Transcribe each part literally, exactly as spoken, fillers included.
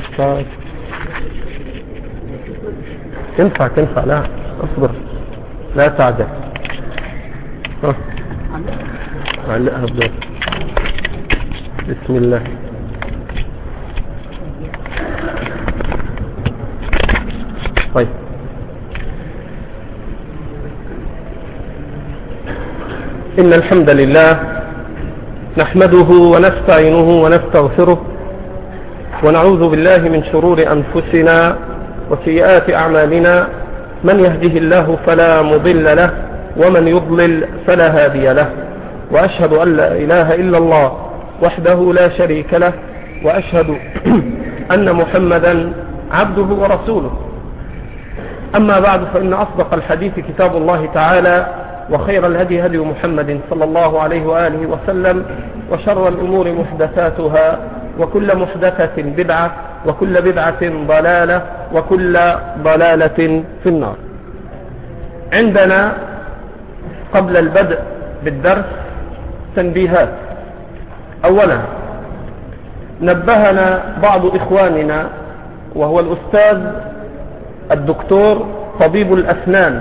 أستاذ تنفع تنفع لا اصبر لا تعجل. علقها بدور. بسم الله. طيب إن الحمد لله نحمده ونستعينه ونستغفره ونعوذ بالله من شرور أنفسنا وسيئات أعمالنا، من يهده الله فلا مضل له ومن يضلل فلا هادي له، وأشهد أن لا إله إلا الله وحده لا شريك له، وأشهد أن محمدا عبده ورسوله. أما بعد، فإن أصدق الحديث كتاب الله تعالى، وخير الهدي هدي محمد صلى الله عليه وآله وسلم، وشر الأمور محدثاتها، وكل محدثة بدعة، وكل بدعة ضلالة، وكل ضلالة في النار. عندنا قبل البدء بالدرس تنبيهات. أولا، نبهنا بعض إخواننا وهو الأستاذ الدكتور طبيب الأسنان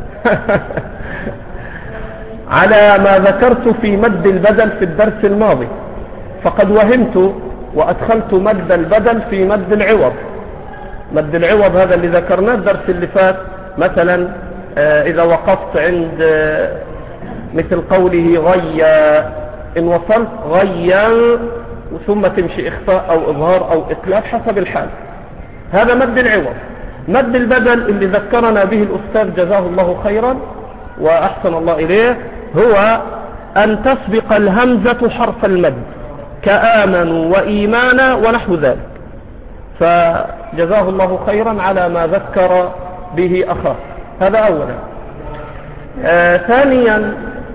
على ما ذكرت في مد البدل في الدرس الماضي، فقد وهمت وأدخلت مد البدل في مد العوض. مد العوض هذا اللي ذكرناه الدرس اللي فات، مثلا إذا وقفت عند مثل قوله غيا، إن وصلت غيا ثم تمشي إخفاء أو إظهار أو إقلاب حسب الحال، هذا مد العوض. مد البدل اللي ذكرنا به الأستاذ جزاه الله خيرا وأحسن الله إليه هو أن تسبق الهمزة حرف المد كآمنوا وإيمانا ونحو ذلك، فجزاه الله خيرا على ما ذكر به أخاه. هذا أولا. آه ثانيا،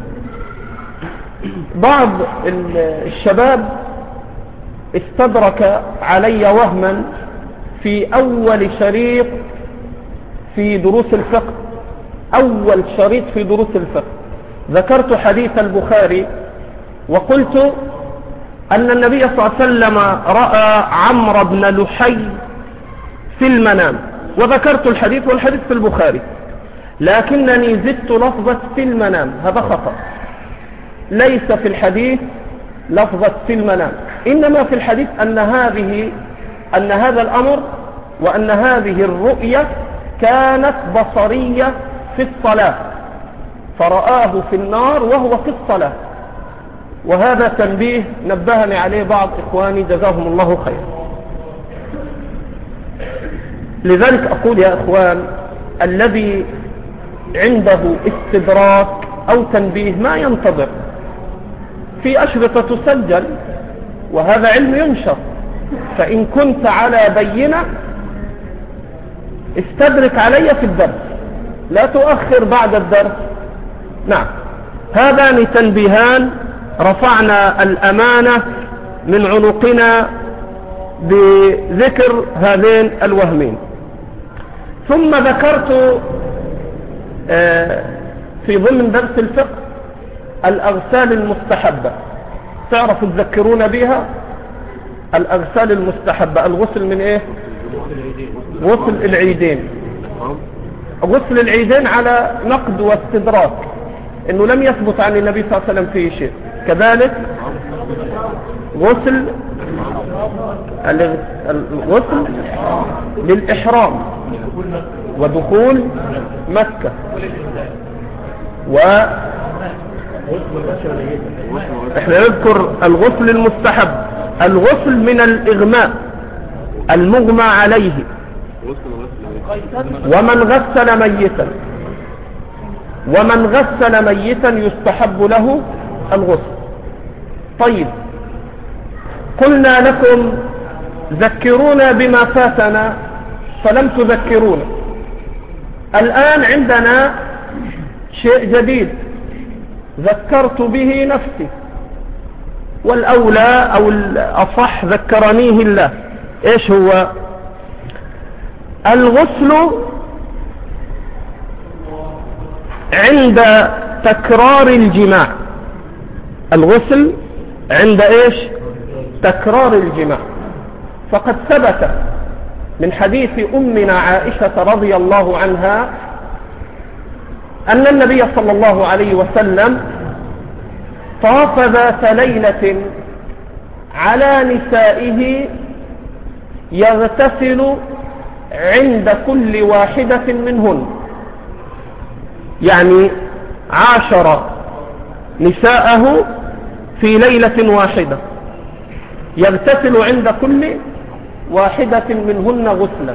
بعض الشباب استدرك علي وهما في أول شريط في دروس الفقه، أول شريط في دروس الفقه ذكرت حديث البخاري وقلت أن النبي صلى الله عليه وسلم رأى عمرو بن لحي في المنام، وذكرت الحديث والحديث في البخاري، لكنني زدت لفظة في المنام. هذا خطأ، ليس في الحديث لفظة في المنام، إنما في الحديث أن هذه أن هذا الأمر وأن هذه الرؤية كانت بصرية في الصلاة، فرآه في النار وهو في الصلاة. وهذا تنبيه نبهني عليه بعض إخواني جزاهم الله خير. لذلك أقول يا إخوان، الذي عنده استدراك أو تنبيه ما ينتظر، في أشرطة تسجل وهذا علم ينشر، فإن كنت على بينة استدرك علي في الدرس، لا تؤخر بعد الدرس. نعم، هذان تنبيهان رفعنا الأمانة من عنقنا بذكر هذين الوهمين. ثم ذكرت في ضمن درس الفقه الأغسال المستحبة، تعرفوا تذكرون بها الأغسال المستحبة. الغسل من إيه؟ غسل العيدين. غسل العيدين على نقد واستدراك، إنه لم يثبت عن النبي صلى الله عليه وسلم فيه شيء. كذلك غسل الغسل للإحرام ودخول مكة، و احنا نذكر الغسل المستحب، الغسل من الإغماء المغمى عليه، ومن غسل ميتا ومن غسل ميتا يستحب له الغسل. طيب، قلنا لكم ذكرونا بما فاتنا فلم تذكرونا. الآن عندنا شيء جديد ذكرت به نفسي، والأولى أو الأصح ذكرنيه الله. إيش هو؟ الغسل عند تكرار الجماع. الغسل عند إيش؟ تكرار الجماع. فقد ثبت من حديث أمنا عائشة رضي الله عنها أن النبي صلى الله عليه وسلم طاف ذات ليلة على نسائه يغتسل عند كل واحدة منهن، يعني عاشر نساءه في ليلة واحدة يغتسل عند كل واحدة منهن غسلا.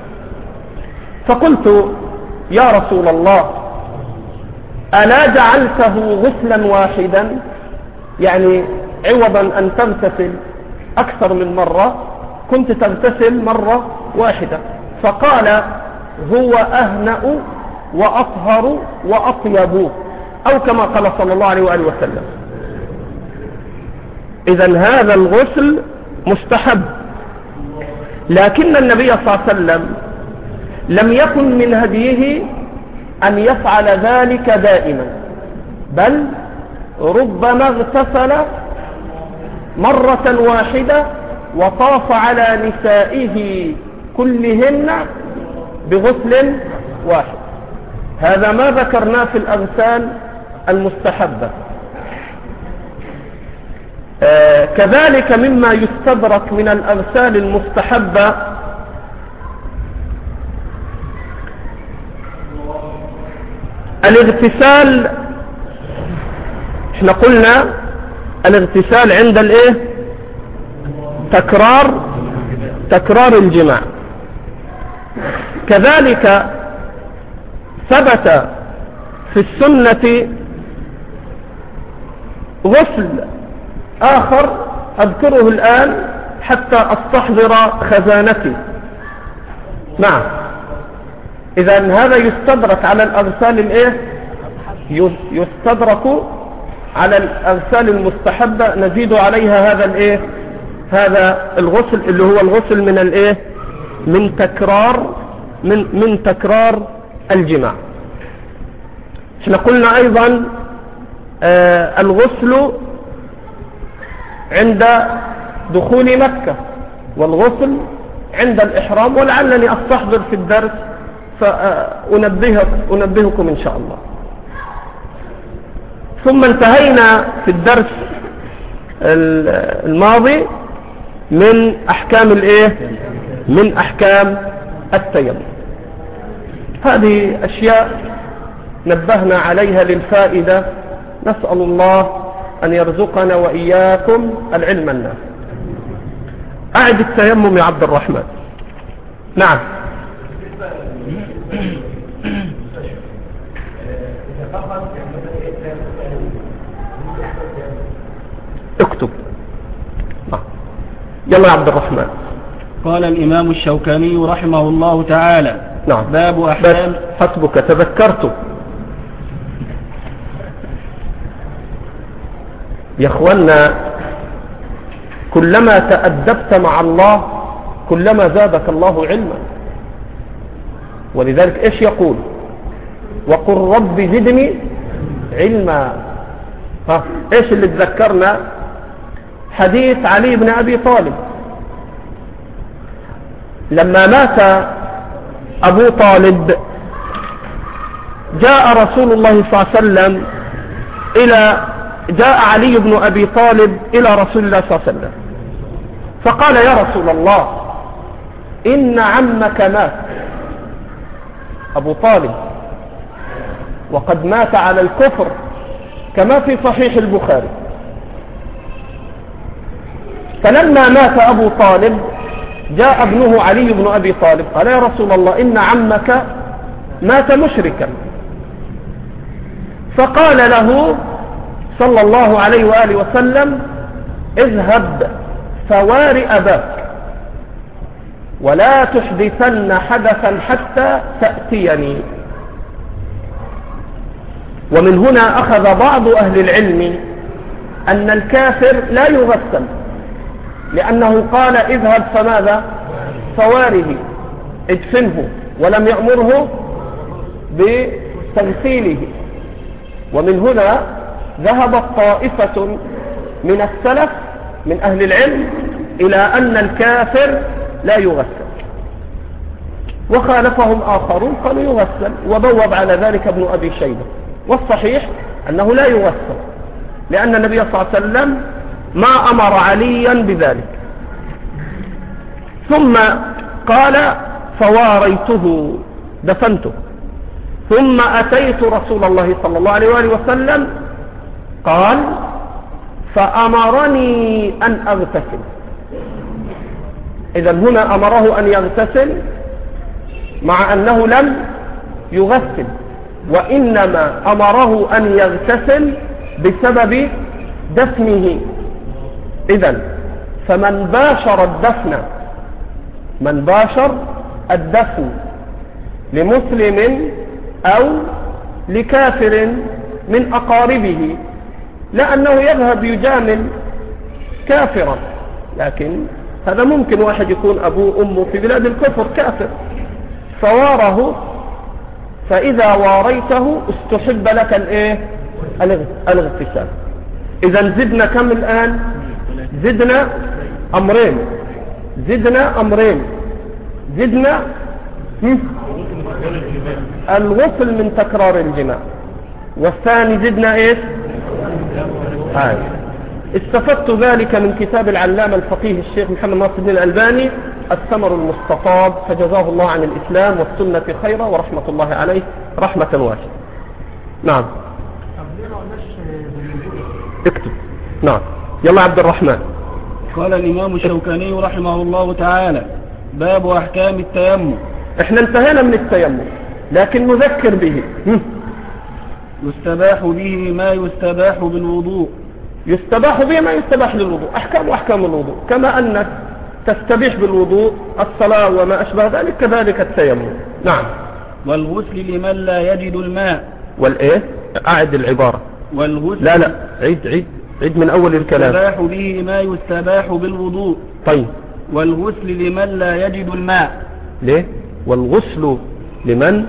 فقلت يا رسول الله ألا جعلته غسلا واحدا، يعني عوضا أن تغتسل أكثر من مرة كنت تغتسل مرة واحدة؟ فقال هو أهنأ وأطهر وأطيب، أو كما قال صلى الله عليه وآله وسلم. إذن هذا الغسل مستحب، لكن النبي صلى الله عليه وسلم لم يكن من هديه أن يفعل ذلك دائما، بل ربما اغتسل مرة واحدة وطاف على نسائه كلهن بغسل واحد. هذا ما ذكرناه في الأغسال المستحبة. آه كذلك مما يستدرك من الأغسال المستحبة الاغتسال. احنا قلنا الاغتسال عند الايه؟ تكرار تكرار الجماع. كذلك ثبت في السنة غسل آخر أذكره الآن حتى أستحضر خزانتي. نعم، إذا هذا يستدرك على الأغسال الإيه؟ يستدرك على الأغسال المستحبة، نزيد عليها هذا الإيه؟ هذا الغسل اللي هو الغسل من الإيه؟ من تكرار من من تكرار الجماع. احنا قلنا أيضا آه الغسل عند دخول مكة، والغسل عند الإحرام، ولعلني أستحضر في الدرس فأنبهك أنبهكم إن شاء الله. ثم انتهينا في الدرس الماضي من أحكام الإيه؟ من أحكام التيمم. هذه أشياء نبهنا عليها للفائدة، نسأل الله أن يرزقنا وإياكم العلم النافع. أعد التيمم يا عبد الرحمن. نعم. اكتب. يلا يا عبد الرحمن. قال الإمام الشوكاني رحمه الله تعالى: نعم. باب أحكام. حسبك تذكرت يا اخوانا، كلما تأدبت مع الله كلما زادك الله علما. ولذلك ايش يقول؟ وقل رب زدني علما. ها ايش اللي تذكرنا؟ حديث علي بن أبي طالب لما مات أبو طالب، جاء رسول الله صلى الله عليه وسلم إلى جاء علي بن أبي طالب إلى رسول الله صلى الله عليه وسلم فقال: يا رسول الله، إن عمك مات، أبو طالب، وقد مات على الكفر كما في صحيح البخاري. فلما مات أبو طالب جاء ابنه علي بن أبي طالب قال: يا رسول الله، إن عمك مات مشركا. فقال له صلى الله عليه وآله وسلم: اذهب فوار أباك ولا تحدثن حدثا حتى تأتيني. ومن هنا أخذ بعض أهل العلم أن الكافر لا يغسل، لأنه قال: اذهب فماذا؟ فواره، ادفنه، ولم يأمره بتغسيله. ومن هنا ذهبت طائفة من السلف من أهل العلم إلى أن الكافر لا يغسل. وخالفهم آخرون قالوا يغسل، وبوب على ذلك ابن أبي شيبة. والصحيح أنه لا يغسل، لأن النبي صلى الله عليه وسلم ما أمر عليا بذلك. ثم قال فواريته، دفنته، ثم أتيت رسول الله صلى الله عليه وآله وسلم قال فأمرني أن أغتسل. إذن هنا أمره أن يغتسل مع أنه لم يغسل، وإنما أمره أن يغتسل بسبب دفنه. إذن فمن باشر الدفن من باشر الدفن لمسلم أو لكافر من أقاربه، لأنه يذهب يجامل كافرا، لكن هذا ممكن واحد يكون أبوه أمه في بلاد الكفر كافر فواره، فإذا واريته استحب لك الايه الاغتسال. إذا زدنا كم الآن؟ زدنا أمرين زدنا أمرين زدنا الغسل من تكرار الجماع، والثاني زدنا ايش؟ آه. استفدت ذلك من كتاب العلامة الفقيه الشيخ محمد ناصر بن الألباني الثمر المستطاب، فجزاه الله عن الإسلام والسنة خيرا ورحمة الله عليه رحمة واسعة. نعم اكتب. نعم يلا عبد الرحمن. قال الإمام الشوكاني رحمه الله تعالى باب أحكام التيمم. احنا انتهينا من التيمم لكن نذكر به. يستباح به ما يستباح بالوضوء. يستباح به ما يستباح للوضوء، أحكام أحكام الوضوء، كما أنك تستبيح بالوضوء الصلاة وما أشبه ذلك كذلك التيمم. نعم. والغسل لمن لا يجد الماء. والإيه؟ أعد العبارة. والغسل لا لا عيد عيد عيد من أول الكلام. يستباح به ما يستباح بالوضوء. طيب. والغسل لمن لا يجد الماء. ليه؟ والغسل لمن؟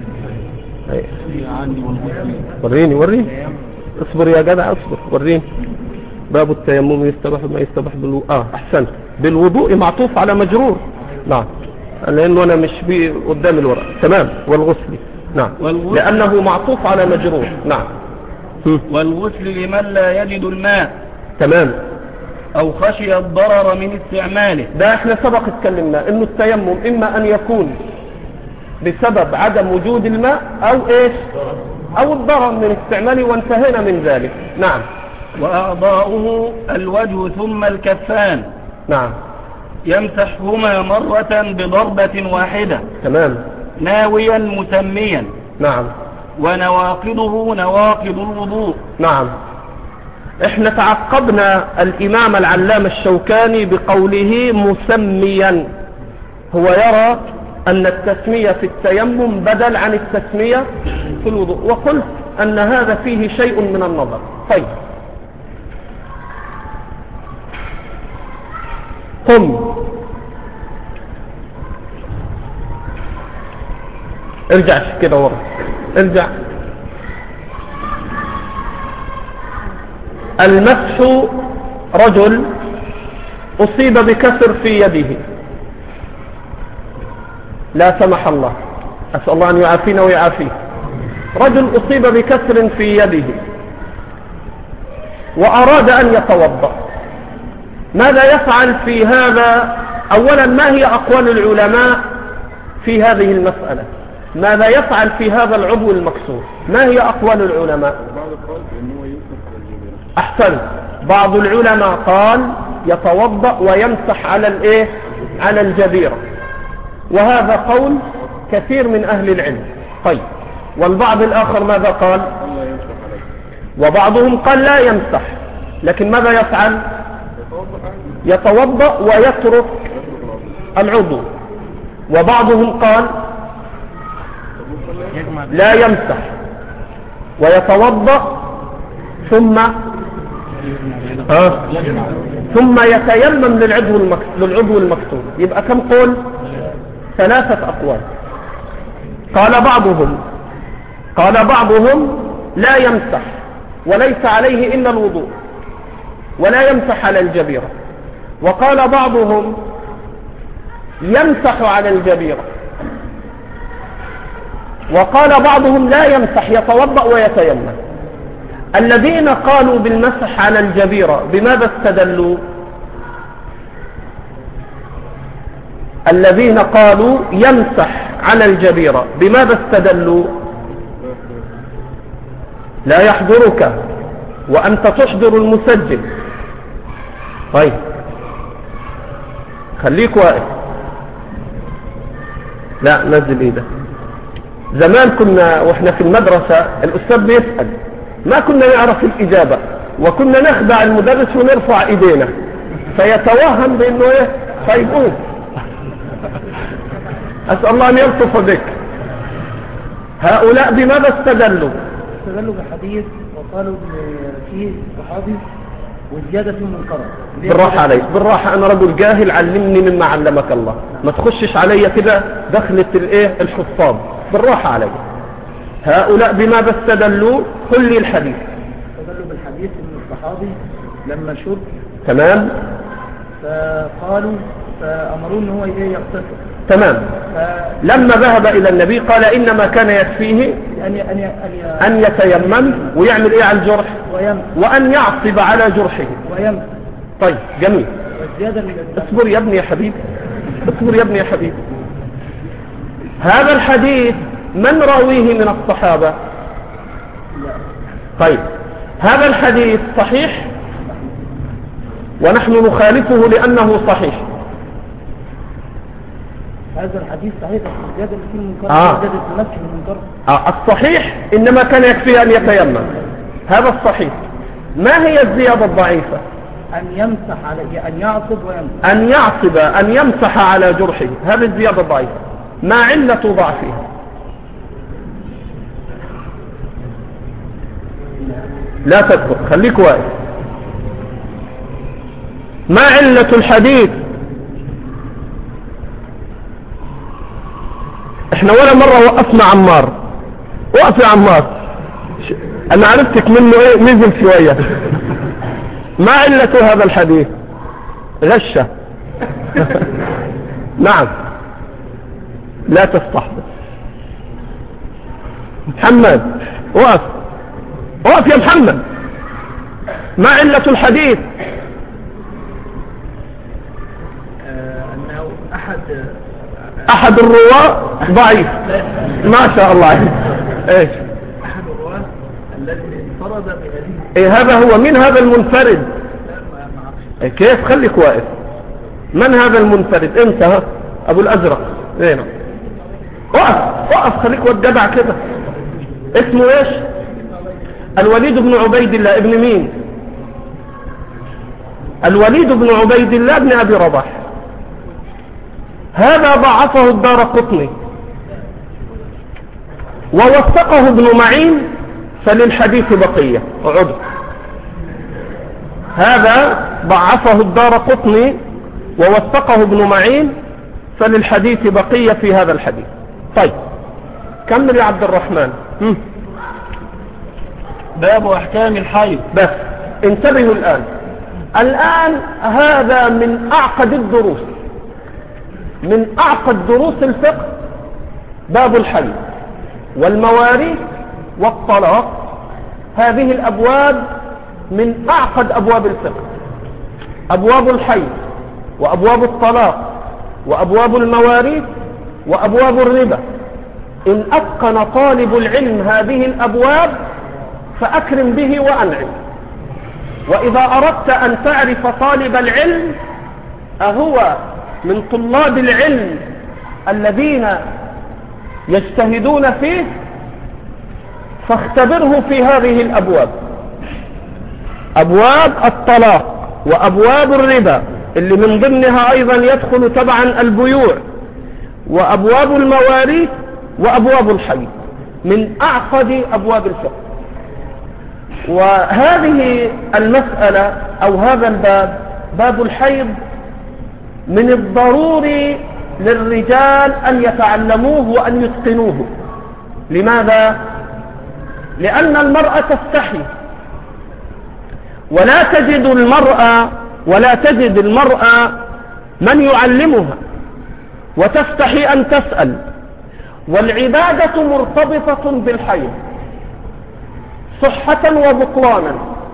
وريني وريني اصبر يا جدع اصبر وريني. باب التيمم يستباح ما يستباح بالوضوء. اه احسنت، بالوضوء معطوف على مجرور. نعم لانه انا مش بي قدام الورق. تمام. والغسل. نعم والغسل لانه معطوف على مجرور. نعم. والغسل لمن لا يجد الماء. تمام. او خشي الضرر من استعماله. ده احنا سبق اتكلمنا انه التيمم اما ان يكون بسبب عدم وجود الماء او ايش او الضرر من استعماله، وانتهينا من ذلك. نعم. واعضاؤه الوجه ثم الكفان. نعم. يمسحهما مرة بضربة واحدة. تمام. ناويا مسميا. نعم. ونواقضه نواقض الوضوء. نعم. احنا تعقبنا الامام العلامة الشوكاني بقوله مسميا، هو يرى أن التسمية في التيمم بدل عن التسمية في الوضوء، وقلت أن هذا فيه شيء من النظر. طيب قم ارجع كده ورا، ارجع. المسح رجل أصيب بكسر في يده، لا سمح الله، أسأل الله أن يعافينا ويعافيه. رجل أصيب بكسر في يده وأراد أن يتوضأ، ماذا يفعل في هذا؟ أولا ما هي أقوال العلماء في هذه المسألة؟ ماذا يفعل في هذا العضو المكسور؟ ما هي أقوال العلماء؟ أحسن. بعض العلماء قال يتوضأ ويمسح على الإيه؟ على الجبيرة، وهذا قول كثير من أهل العلم. طيب والبعض الآخر ماذا قال؟ وبعضهم قال لا يمسح، لكن ماذا يفعل؟ يتوضأ ويترك العضو. وبعضهم قال لا يمسح ويتوضأ ثم آه ثم يتيمم للعضو للعضو المكسور. يبقى كم قول؟ ثلاثة أقوال. قال بعضهم قال بعضهم لا يمسح وليس عليه إلا الوضوء ولا يمسح على الجبيرة. وقال بعضهم يمسح على الجبيرة وقال بعضهم لا يمسح، يتوضأ ويتيمم. الذين قالوا بالمسح على الجبيرة بماذا استدلوا؟ الذين قالوا يمسح على الجبيرة بماذا استدلوا؟ لا يحضرك وأنت تحضر المسجل. طيب خليك واقف. لا نزل ايدك. زمان كنا واحنا في المدرسة الأستاذ بيسأل ما كنا نعرف الإجابة، وكنا نخدع المدرس ونرفع ايدينا فيتوهم بأنه ايه طيب قوم. أسأل الله أن يلطف بك. هؤلاء بماذا استدلوا؟ استدلوا بحديث وقالوا فيه صحابي والزيادة فيه منكرة. بالراحة عليك، بالراحة، أنا رجل جاهل، علمني مما علمك الله، ما تخشش علي كده دخلة الايه الحفاظ، بالراحة عليك. هؤلاء بماذا استدلوا؟ قل لي الحديث. استدلوا بالحديث ان الصحابي لما شرب تمام فقالوا فأمروا ان هو يغتسل تمام. لما ذهب إلى النبي قال إنما كان يكفيه أن أن أن يتيمم ويعمل إيه على الجرح ويمسح وأن يعصب على جرحه ويمسح. طيب جميل. اصبر يا ابني يا حبيبي، اصبر يا ابني يا حبيبي. هذا الحديث من راويه من الصحابة؟ طيب هذا الحديث صحيح ونحن نخالفه لأنه صحيح. هذا الحديث صحيح، الزيادة اللي فيه المنكر آه. زيادة المسح المنكر. آه. الصحيح إنما كان يكفي أن يتيمم، هذا الصحيح. ما هي الزيادة الضعيفة؟ أن يمسح على أن يعصب ويمسح. أن يعصب أن يمسح على جرحه، هذه الزيادة الضعيفة. ما علة ضعفها؟ لا تذكر، خليك واقف. ما علة الحديث؟ احنا ولا مرة وقفنا عمار. وقف يا عمار، انا عرفتك منه ايه نزل شوية. ما علة هذا الحديث؟ غشة. نعم لا تستحضر. محمد وقف، وقف يا محمد. ما علة الحديث؟ أنه أحد أحد الرواة ضعيف. ما شاء الله. إيش؟ أحد الرواة الذي انفرد بهذه. إيه هذا هو؟ من هذا المنفرد؟ إيه كيف؟ خليك واقف. من هذا المنفرد؟ أنت ها أبو الأزرق. زين. وقف وقف، خليك وجدع كده. اسمه إيش؟ الوليد بن عبيد الله. ابن مين؟ الوليد بن عبيد الله بن أبي رباح. هذا ضعفه الدارقطني ووثقه ابن معين، فللحديث بقية. اقعد. هذا ضعفه الدارقطني ووثقه ابن معين، فللحديث بقية في هذا الحديث. طيب كمل يا عبد الرحمن. هم. باب أحكام الحيض. بس انتبهوا الآن. الآن هذا من أعقد الدروس، من أعقد دروس الفقه، باب الحيض والمواريث والطلاق. هذه الأبواب من أعقد أبواب الفقه. أبواب الحيض وأبواب الطلاق وأبواب المواريث وأبواب الربا. إن أتقن طالب العلم هذه الأبواب فأكرم به وأنعم. وإذا أردت أن تعرف طالب العلم أهو من طلاب العلم الذين يجتهدون فيه، فاختبره في هذه الأبواب. أبواب الطلاق وأبواب الربا اللي من ضمنها أيضا يدخل تبعا البيوع، وأبواب المواريث وأبواب الحيض، من أعقد أبواب الفقه. وهذه المسألة أو هذا الباب، باب الحيض، من الضروري للرجال أن يتعلموه وأن يتقنوه. لماذا؟ لأن المرأة تستحي، ولا تجد المرأة ولا تجد المرأة من يعلمها، وتستحي أن تسأل، والعبادة مرتبطة بالحيض صحة وبطلانا.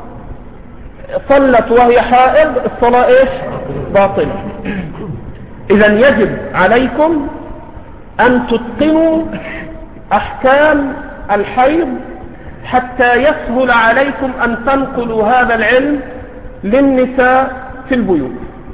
صلت وهي حائض الصلاة ايش؟ باطلة. اذا يجب عليكم ان تتقنوا احكام الحيض حتى يسهل عليكم ان تنقلوا هذا العلم للنساء في البيوت.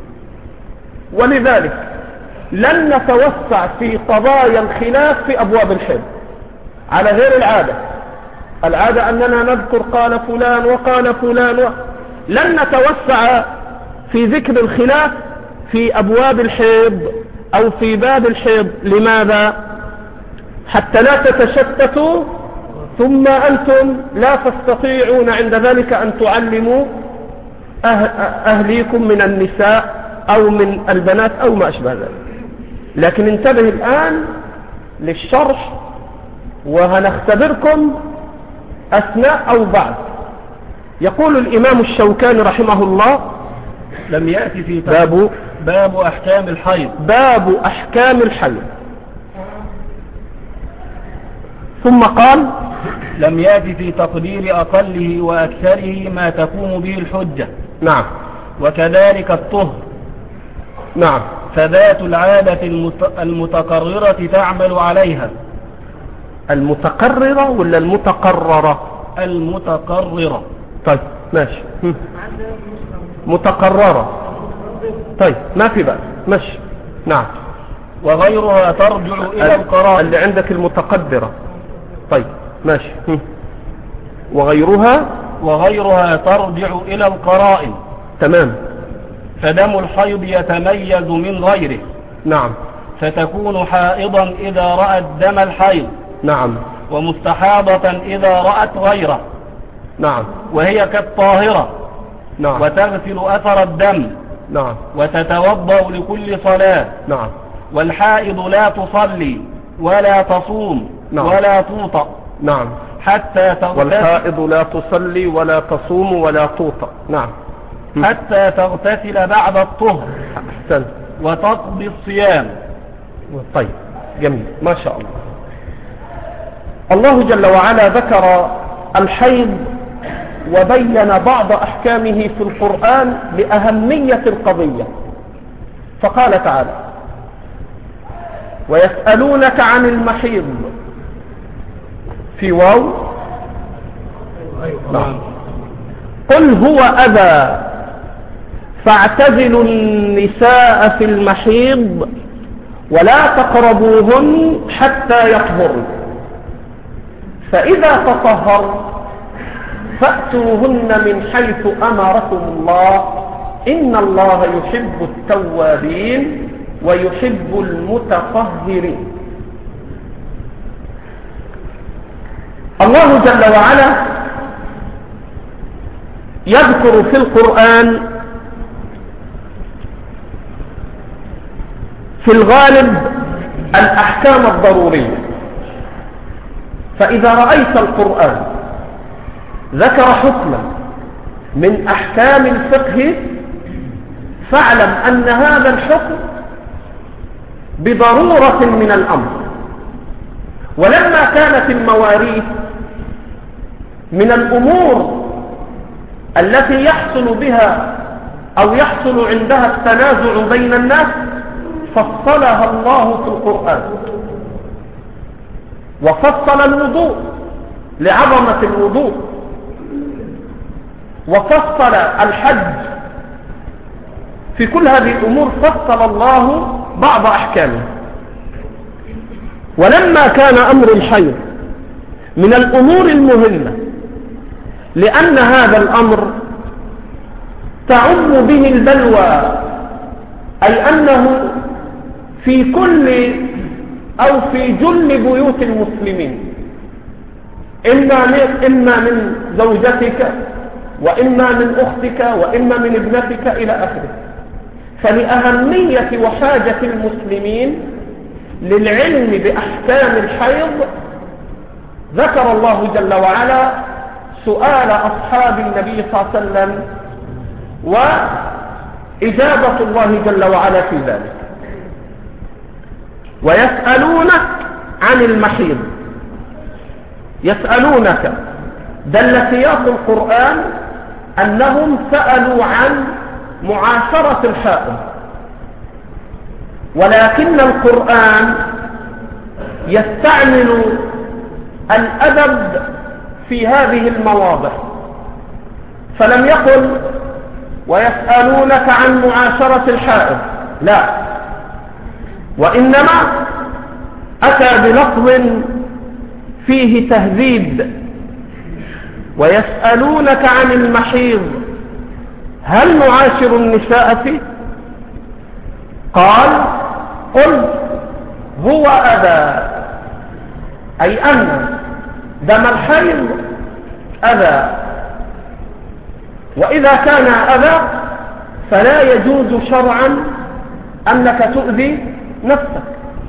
ولذلك لن نتوسع في قضايا الخلاف في ابواب الحيض على غير العادة. العادة اننا نذكر قال فلان وقال فلان و... لن نتوسع في ذكر الخلاف في ابواب الحيض او في باب الحيض. لماذا؟ حتى لا تتشتتوا ثم انتم لا تستطيعون عند ذلك ان تعلموا أه... اهليكم من النساء او من البنات او ما اشبه ذلك. لكن انتبه الان للشرح وهنختبركم اثناء او بعد. يقول الامام الشوكاني رحمه الله لم يأتي في باب باب احكام الحيض باب احكام الحيض. ثم قال لم يأتي في تقدير اقله واكثره ما تقوم به الحجة. نعم. وكذلك الطهر. نعم. فذات العادة المتقررة تعمل عليها. المتقررة ولا المتقررة؟ المتقررة. طيب ماشي. متقررة. طيب ما في بأس ماشي. نعم. وغيرها ترجع إلى القرائن. اللي عندك المتقدرة. طيب ماشي. وغيرها وغيرها ترجع إلى القرائن. تمام. فدم الحيض يتميز من غيره. نعم. فتكون حائضا إذا رأت دم الحيض. نعم. ومستحاضة إذا رأت غيره. نعم. وهي كالطاهرة. نعم. وتغسل أثر الدم. نعم. وتتوضأ لكل صلاة. نعم. والحائض لا تصلي ولا تصوم. نعم. ولا توطأ. نعم. حتى تغتسل. والحائض لا تصلي ولا تصوم ولا توطأ. نعم. حتى تغتسل بعد الطهر. أحسن. وتقضي الصيام. طيب جميل ما شاء الله. الله جل وعلا ذكر الحيض وبين بعض أحكامه في القرآن لأهمية القضية. فقال تعالى ويسألونك عن المحيض في واو. نعم. قل هو أذى فاعتزلوا النساء في المحيض ولا تقربوهن حتى يطهرن فإذا تطهرن فأتوهن من حيث أمركم الله إن الله يحب التوابين ويحب المتطهرين. الله جل وعلا يذكر في القرآن في الغالب الأحكام الضرورية. فإذا رأيت القرآن ذكر حكما من أحكام الفقه فاعلم أن هذا الحكم بضرورة من الأمر. ولما كانت المواريث من الأمور التي يحصل بها أو يحصل عندها التنازع بين الناس فصلها الله في القرآن. وفصل الوضوء لعظمة الوضوء، وفصل الحج. في كل هذه الأمور فصل الله بعض أحكامه. ولما كان أمر الحيض من الأمور المهمة لأن هذا الأمر تعم به البلوى، أي أنه في كل أو في جل بيوت المسلمين، إما من, إما من زوجتك وإما من أختك وإما من ابنتك إلى آخره. فلأهمية وحاجة المسلمين للعلم بأحكام الحيض ذكر الله جل وعلا سؤال أصحاب النبي صلى الله عليه وسلم وإجابة الله جل وعلا في ذلك. ويسألونك عن المحيض. يسألونك دل سياق القرآن أنهم سألوا عن معاشرة الحائض، ولكن القرآن يستعمل الأدب في هذه المواضع، فلم يقل ويسألونك عن معاشرة الحائض، لا، وإنما أتى بلفظ فيه تهذيب. ويسألونك عن المحيض هل نعاشر النساء فيه؟ قال قل هو أذى، أي أن دم الحيض أذى، وإذا كان أذى فلا يجوز شرعا أنك تؤذي نفسك.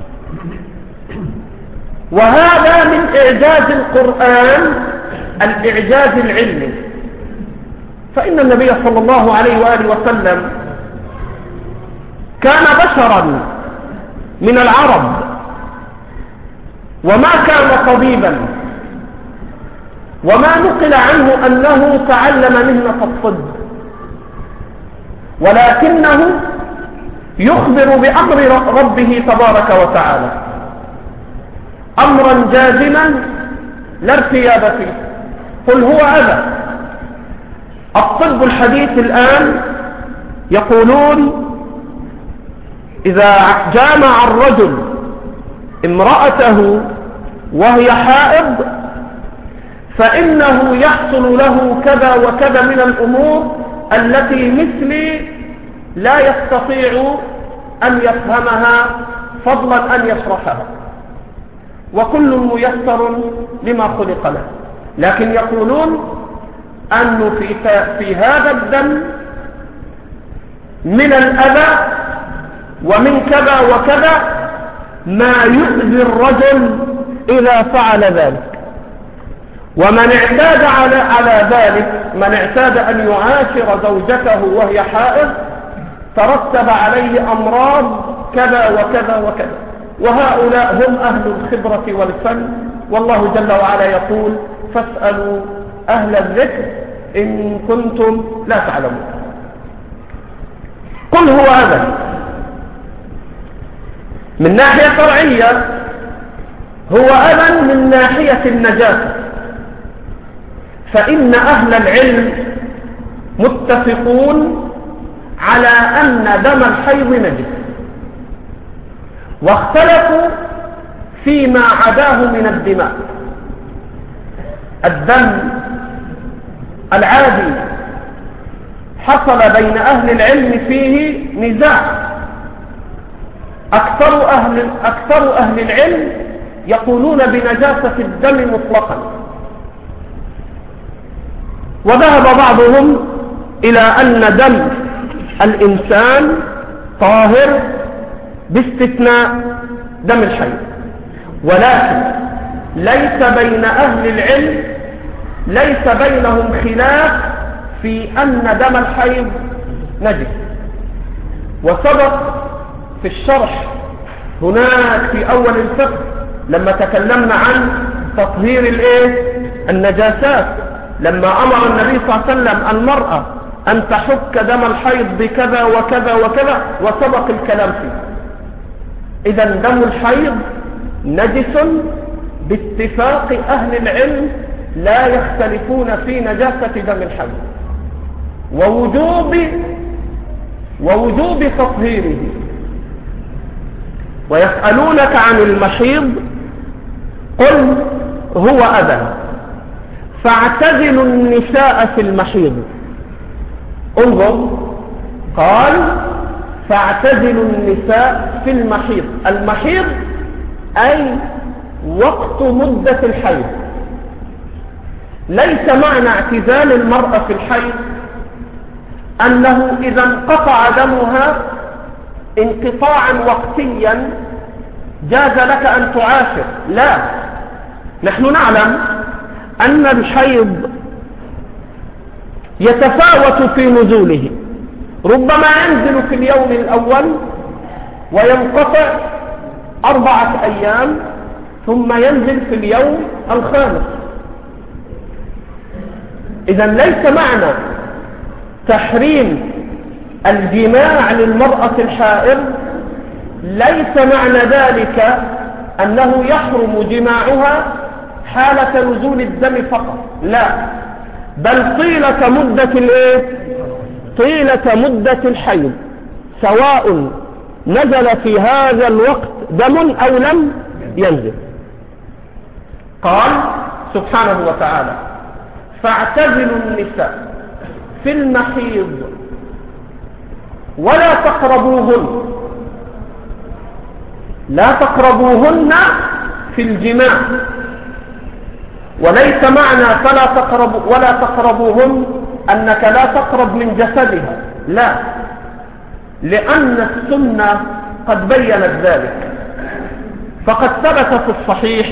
وهذا من إعجاز القرآن، الإعجاز العلمي، فإن النبي صلى الله عليه وآله وسلم كان بشرا من العرب، وما كان طبيبا، وما نقل عنه أنه تعلم مهنة الطب، ولكنه يخبر بأمر ربه تبارك وتعالى أمرا جازما لا ارتياب فيه. قل هو أذى. الطب الحديث الآن يقولون إذا جامع الرجل امرأته وهي حائض فإنه يحصل له كذا وكذا من الأمور التي مثلي لا يستطيع أن يفهمها فضلا أن يشرحها، وكل ميسر لما خلق له. لكن يقولون أنه في, في هذا الدم من الأذى ومن كذا وكذا ما يؤذي الرجل إذا فعل ذلك. ومن اعتاد على, على ذلك، من اعتاد أن يعاشر زوجته وهي حائض ترتب عليه أمراض كذا وكذا وكذا، وهؤلاء هم أهل الخبرة والفن. والله جل وعلا يقول فاسألوا أهل الذكر إن كنتم لا تعلمون. قل هو أذى من ناحية شرعية، هو أذى من ناحية النجاسة، فإن أهل العلم متفقون على أن دم الحيض نجس، واختلفوا فيما عداه من الدماء. الدم العادي حصل بين أهل العلم فيه نزاع. أكثر أهل, أكثر أهل العلم يقولون بنجاسة الدم مطلقا، وذهب بعضهم إلى أن دم الإنسان طاهر باستثناء دم الحيض، ولكن ليس بين أهل العلم ليس بينهم خلاف في أن دم الحيض نجس. وسبق في الشرح هناك في أول الفقه لما تكلمنا عن تطهير الايه النجاسات، لما أمر النبي صلى الله عليه وسلم المرأة أن تحك دم الحيض بكذا وكذا وكذا، وسبق الكلام فيه. إذا دم الحيض نجس باتفاق أهل العلم، لا يختلفون في نجاسة دم الحيض ووجوب ووجوب تطهيره. ويسألونك عن المحيض قل هو أذى فاعتزلوا النساء في المحيض. انظر، قال فاعتزلوا النساء في المحيض. المحيض أي وقت مدة الحيض. ليس معنى اعتزال المرأة في الحيض أنه إذا انقطع دمها انقطاعا وقتيا جاز لك أن تعاشر، لا. نحن نعلم أن الحيض يتفاوت في نزوله، ربما ينزل في اليوم الأول وينقطع أربعة أيام، ثم ينزل في اليوم الخامس. إذا ليس معنى تحريم الجماع للمرأة الحائض ليس معنى ذلك أنه يحرم جماعها حالة نزول الدم فقط، لا، بل طيلة مدة الايه؟ طيلة مدة الحيض، سواء نزل في هذا الوقت دم أو لم ينزل. قال سبحانه وتعالى: فاعتزلوا النساء في المحيض ولا تقربوهن، لا تقربوهن في الجماع، وليس معنى فلا تقرب ولا تقربوهن أنك لا تقرب من جسدها، لا، لأن السنة قد بيّنت ذلك. فقد ثبت في الصحيح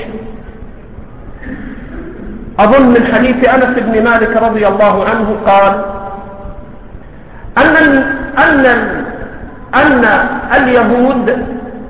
أظن من حديث أنس بن مالك رضي الله عنه قال أن أن أن اليهود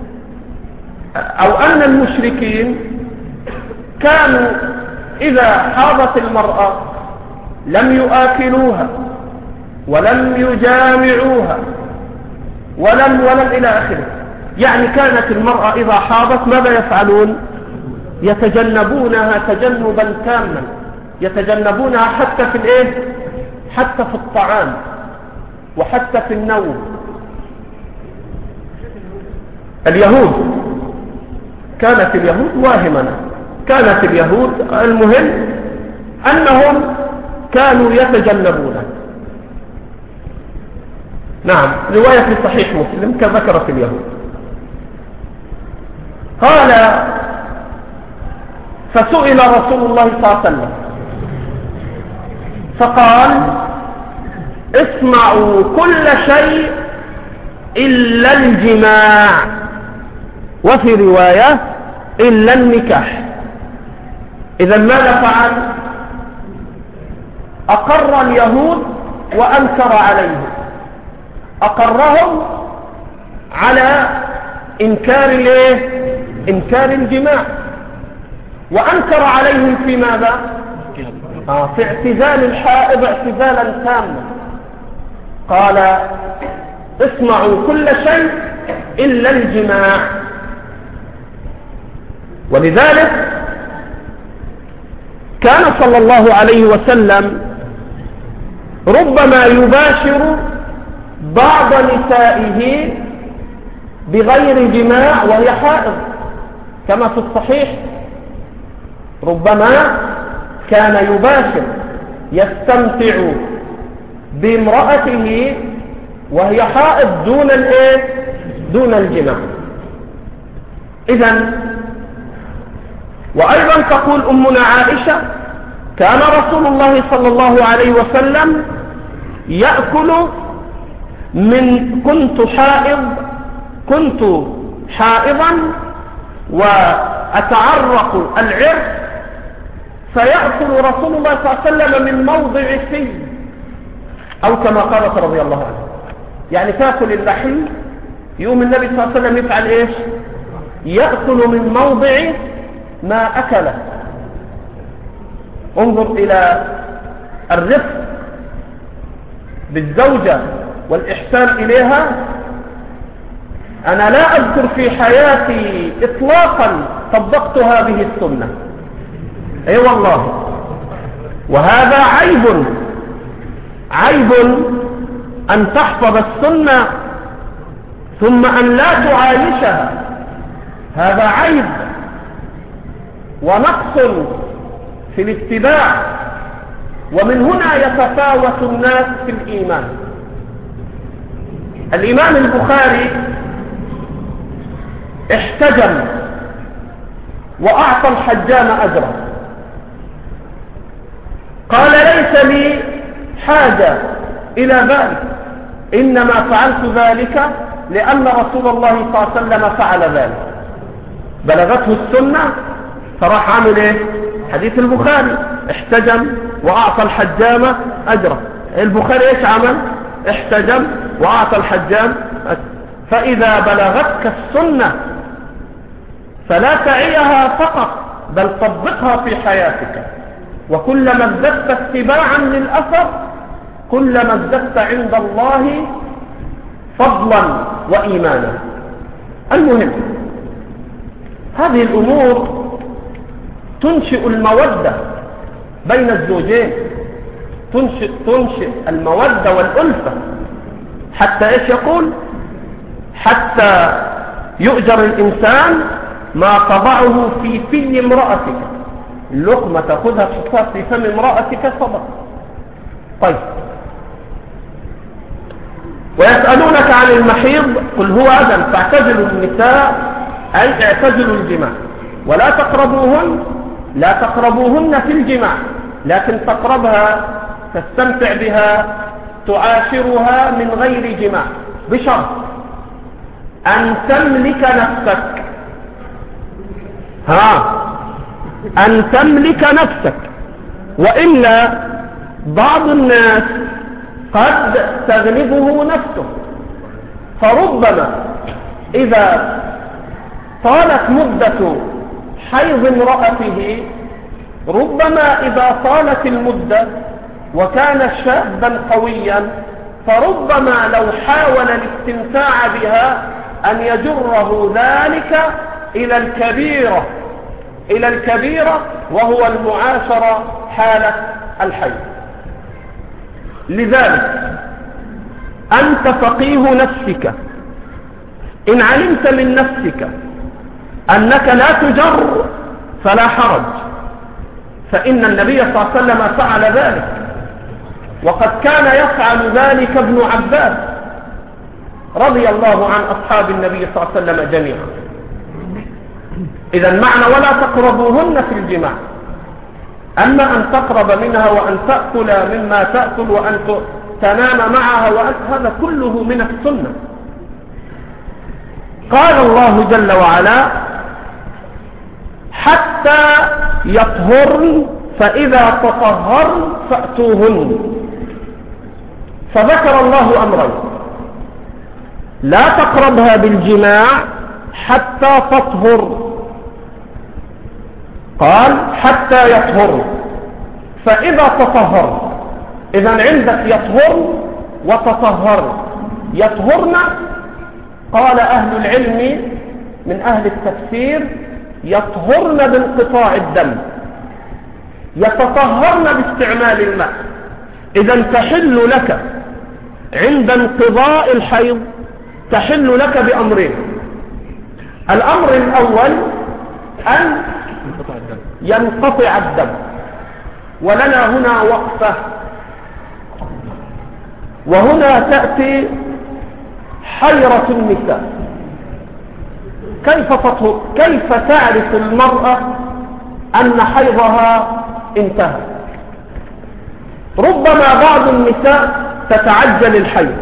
أو أن المشركين كانوا إذا حاضت المرأة لم يؤكلوها ولم يجامعوها ولم ولم إلى آخره. يعني كانت المرأة إذا حاضت ماذا يفعلون؟ يتجنبونها تجنبا تاما، يتجنبونها حتى في الايه؟ حتى في الطعام وحتى في النوم. اليهود كانت اليهود واهمنا كانت اليهود المهم أنهم كانوا يتجنبون. نعم، رواية في صحيح مسلم كذكر في اليهود. قال: فسئل رسول الله صلى الله عليه وسلم فقال: اسمعوا كل شيء إلا الجماع، وفي رواية إلا النكاح. إذا ماذا فعل؟ أقر اليهود وأنكر عليهم، أقرهم على إنكار الايه؟ إنكار الجماع، وأنكر عليهم في ماذا؟ آه في اعتزال الحائض اعتزالا تاما. قال: اسمعوا كل شيء إلا الجماع. ولذلك كان صلى الله عليه وسلم ربما يباشر بعض نسائه بغير جماع وهي حائض، كما في الصحيح ربما كان يباشر يستمتع بامرأته وهي حائض دون الايه؟ دون الجماع. إذن وأيضا تقول أمنا عائشة: كان رسول الله صلى الله عليه وسلم يأكل من كنت حائض كنت حائضا وأتعرق العرق، فيأكل رسول الله صلى الله عليه وسلم من موضع في، أو كما قالت رضي الله عنه، يعني تأكل اللحم، يوم النبي صلى الله عليه وسلم يفعل إيش؟ يأكل من موضع ما أكله. انظر إلى الرفق بالزوجة والإحسان إليها. أنا لا أذكر في حياتي إطلاقا طبقت هذه السنة، أي أيوة والله، وهذا عيب عيب أن تحفظ السنة ثم أن لا تعايشها، هذا عيب ونقص في الاتباع. ومن هنا يتفاوت الناس في الإيمان. الإمام البخاري احتجم وأعطى الحجام أجره، قال: ليس لي حاجة إلى ذلك، إنما فعلت ذلك لأن رسول الله صلى الله عليه وسلم فعل ذلك. بلغته السنة فراح عامل ايه؟ حديث البخاري احتجم وأعطى الحجام أجره. البخاري ايش عمل؟ احتجم وأعطى الحجام أجره. فإذا بلغتك السنة فلا تعيها فقط بل طبقها في حياتك، وكلما ازددت اتباعا للأثر كلما ازددت عند الله فضلا وإيمانا. المهم هذه الأمور تنشئ المودة بين الزوجين، تنشئ, تنشئ المودة والألفة، حتى إيش يقول؟ حتى يؤجر الإنسان ما تضعه في في امرأتك، اللقمة تأخذها تحطها في فم امرأتك صدق. طيب، ويسألونك عن المحيض قل هو أذى فاعتزلوا النساء، أي اعتزلوا الجماع ولا تقربوهن، لا تقربوهن في الجماع، لكن تقربها تستمتع بها تعاشرها من غير جماع بشرط أن تملك نفسك. ها أن تملك نفسك، وإلا بعض الناس قد تغلبه نفسه، فربما إذا طالت مدة حيض امرأته، ربما إذا طالت المدة وكان شابا قويا، فربما لو حاول الاستمتاع بها أن يجره ذلك إلى الكبيرة إلى الكبيرة وهو المعاشرة حالة الحيض. لذلك أنت فقيه نفسك، إن علمت من نفسك أنك لا تجر فلا حرج، فإن النبي صلى الله عليه وسلم فعل ذلك، وقد كان يفعل ذلك ابن عباس رضي الله عن أصحاب النبي صلى الله عليه وسلم جميعا. إذا معنى ولا تقربوهن في الجماع، أما أن تقرب منها وأن تأكل مما تأكل وأن تنام معها وأن هذا كله من السنة. قال الله جل وعلا حتى يطهرن فإذا تطهرن فأتوهن، فذكر الله أمرين: لا تقربها بالجماع حتى تطهر، قال حتى يطهر، فإذا تطهر. إذن عندك يطهر وتطهر. يطهرن قال أهل العلم من أهل التفسير يطهرن بانقطاع الدم، يتطهرن باستعمال الماء. إذن تحل لك عند انقضاء الحيض تحل لك بأمرين: الأمر الأول أن ينقطع الدم، ولنا هنا وقفة، وهنا تأتي حيرة النساء. كيف تطهر؟ كيف تعرف المرأة أن حيضها انتهى؟ ربما بعض النساء تتعجل الحيض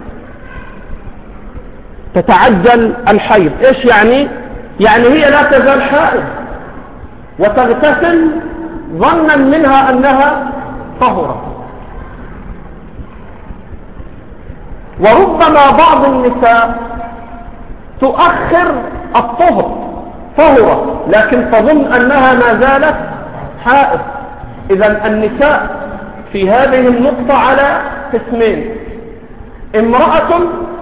تتعجل الحيض إيش يعني؟ يعني هي لا تزال حائض وتغتسل ظنا منها أنها طهرت. وربما بعض النساء تؤخر الطهر، طهرت لكن تظن أنها ما زالت حائض. إذن النساء في هذه النقطة على قسمين: امرأة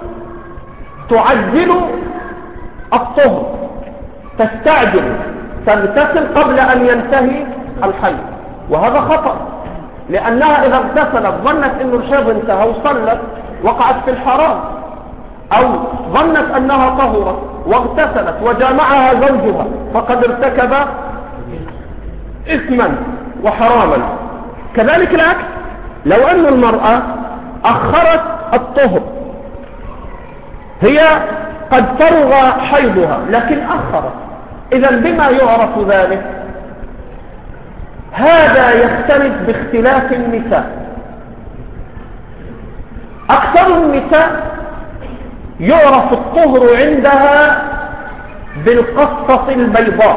تعجل الطهر، تستعجل تغتسل قبل أن ينتهي الحيض، وهذا خطأ، لأنها إذا اغتسلت ظنت أن الحيض انتهى وصلت وقعت في الحرام، أو ظنت أنها طهرت واغتسلت وجامعها زوجها فقد ارتكب إثما وحراما. كذلك العكس، لو أن المرأة أخرت الطهر، هي قد فرغ حيضها لكن أخرت، إذن بما يعرف ذلك؟ هذا يختلف باختلاف النساء. أكثر النساء يعرف الطهر عندها بالقصة البيضاء،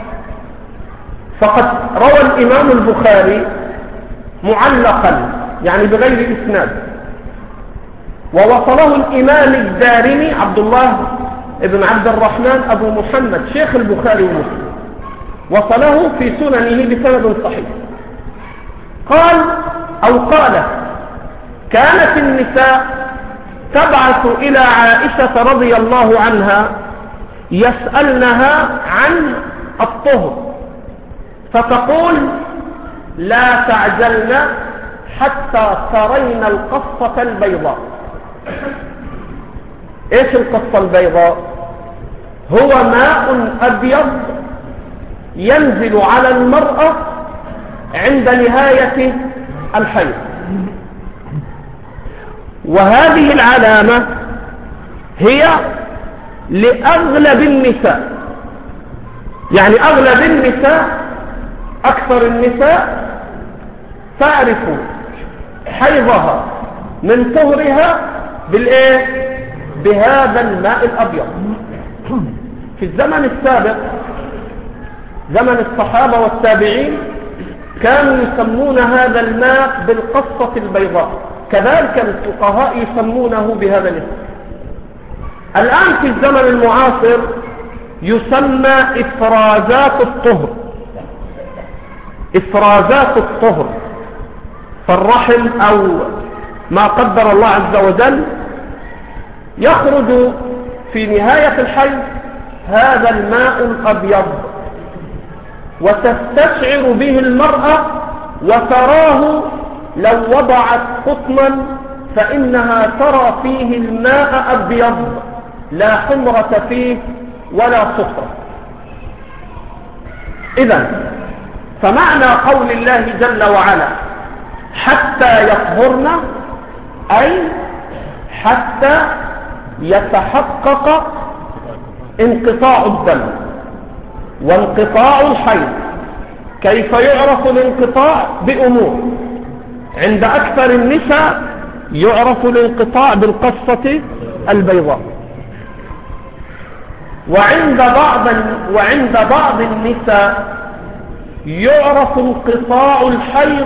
فقد روى الإمام البخاري معلقا يعني بغير إسناد، ووصله الإمام الدارمي عبد الله ابن عبد الرحمن أبو محمد شيخ البخاري ومسلم، وصله في سننه بسند صحيح. قال أو قال: كانت النساء تبعث إلى عائشة رضي الله عنها يسألنها عن الطهر، فتقول: لا تعجلن حتى ترين القصة البيضاء. ايش القصة البيضاء؟ هو ماء أبيض ينزل على المرأة عند نهاية الحيض، وهذه العلامة هي لأغلب النساء، يعني أغلب النساء أكثر النساء تعرف حيضها من طهرها بالإيه؟ بهذا الماء الأبيض. في الزمن السابق زمن الصحابة والتابعين كانوا يسمون هذا الماء بالقصة البيضاء، كذلك الفقهاء يسمونه بهذا الاسم. الآن في الزمن المعاصر يسمى إفرازات الطهر، إفرازات الطهر، فالرحم أو ما قدر الله عز وجل يخرج في نهاية الحيض هذا الماء الأبيض، وتستشعر به المرأة وتراه لو وضعت قطنا فإنها ترى فيه الماء أبيض لا حمرة فيه ولا صفرة. إذن فمعنى قول الله جل وعلا حتى يطهرن أي حتى يتحقق انقطاع الدم وانقطاع الحيض. كيف يعرف الانقطاع؟ بأمور. عند أكثر النساء يعرف الانقطاع بالقصة البيضاء، وعند بعض وعند بعض النساء يعرف انقطاع الحيض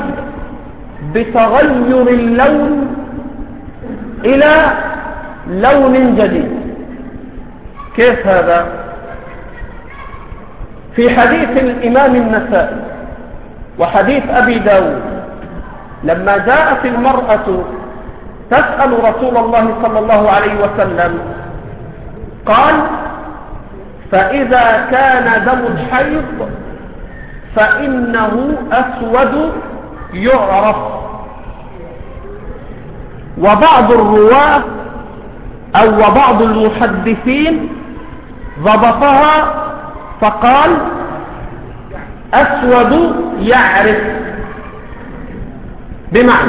بتغير اللون إلى لون جديد. كيف هذا؟ في حديث الإمام النسائي وحديث أبي داود لما جاءت المرأة تسأل رسول الله صلى الله عليه وسلم قال: فإذا كان دم الحيض فإنه أسود يعرف. وبعض الرواة أو وبعض المحدثين ضبطها فقال: أسود يعرف، بمعنى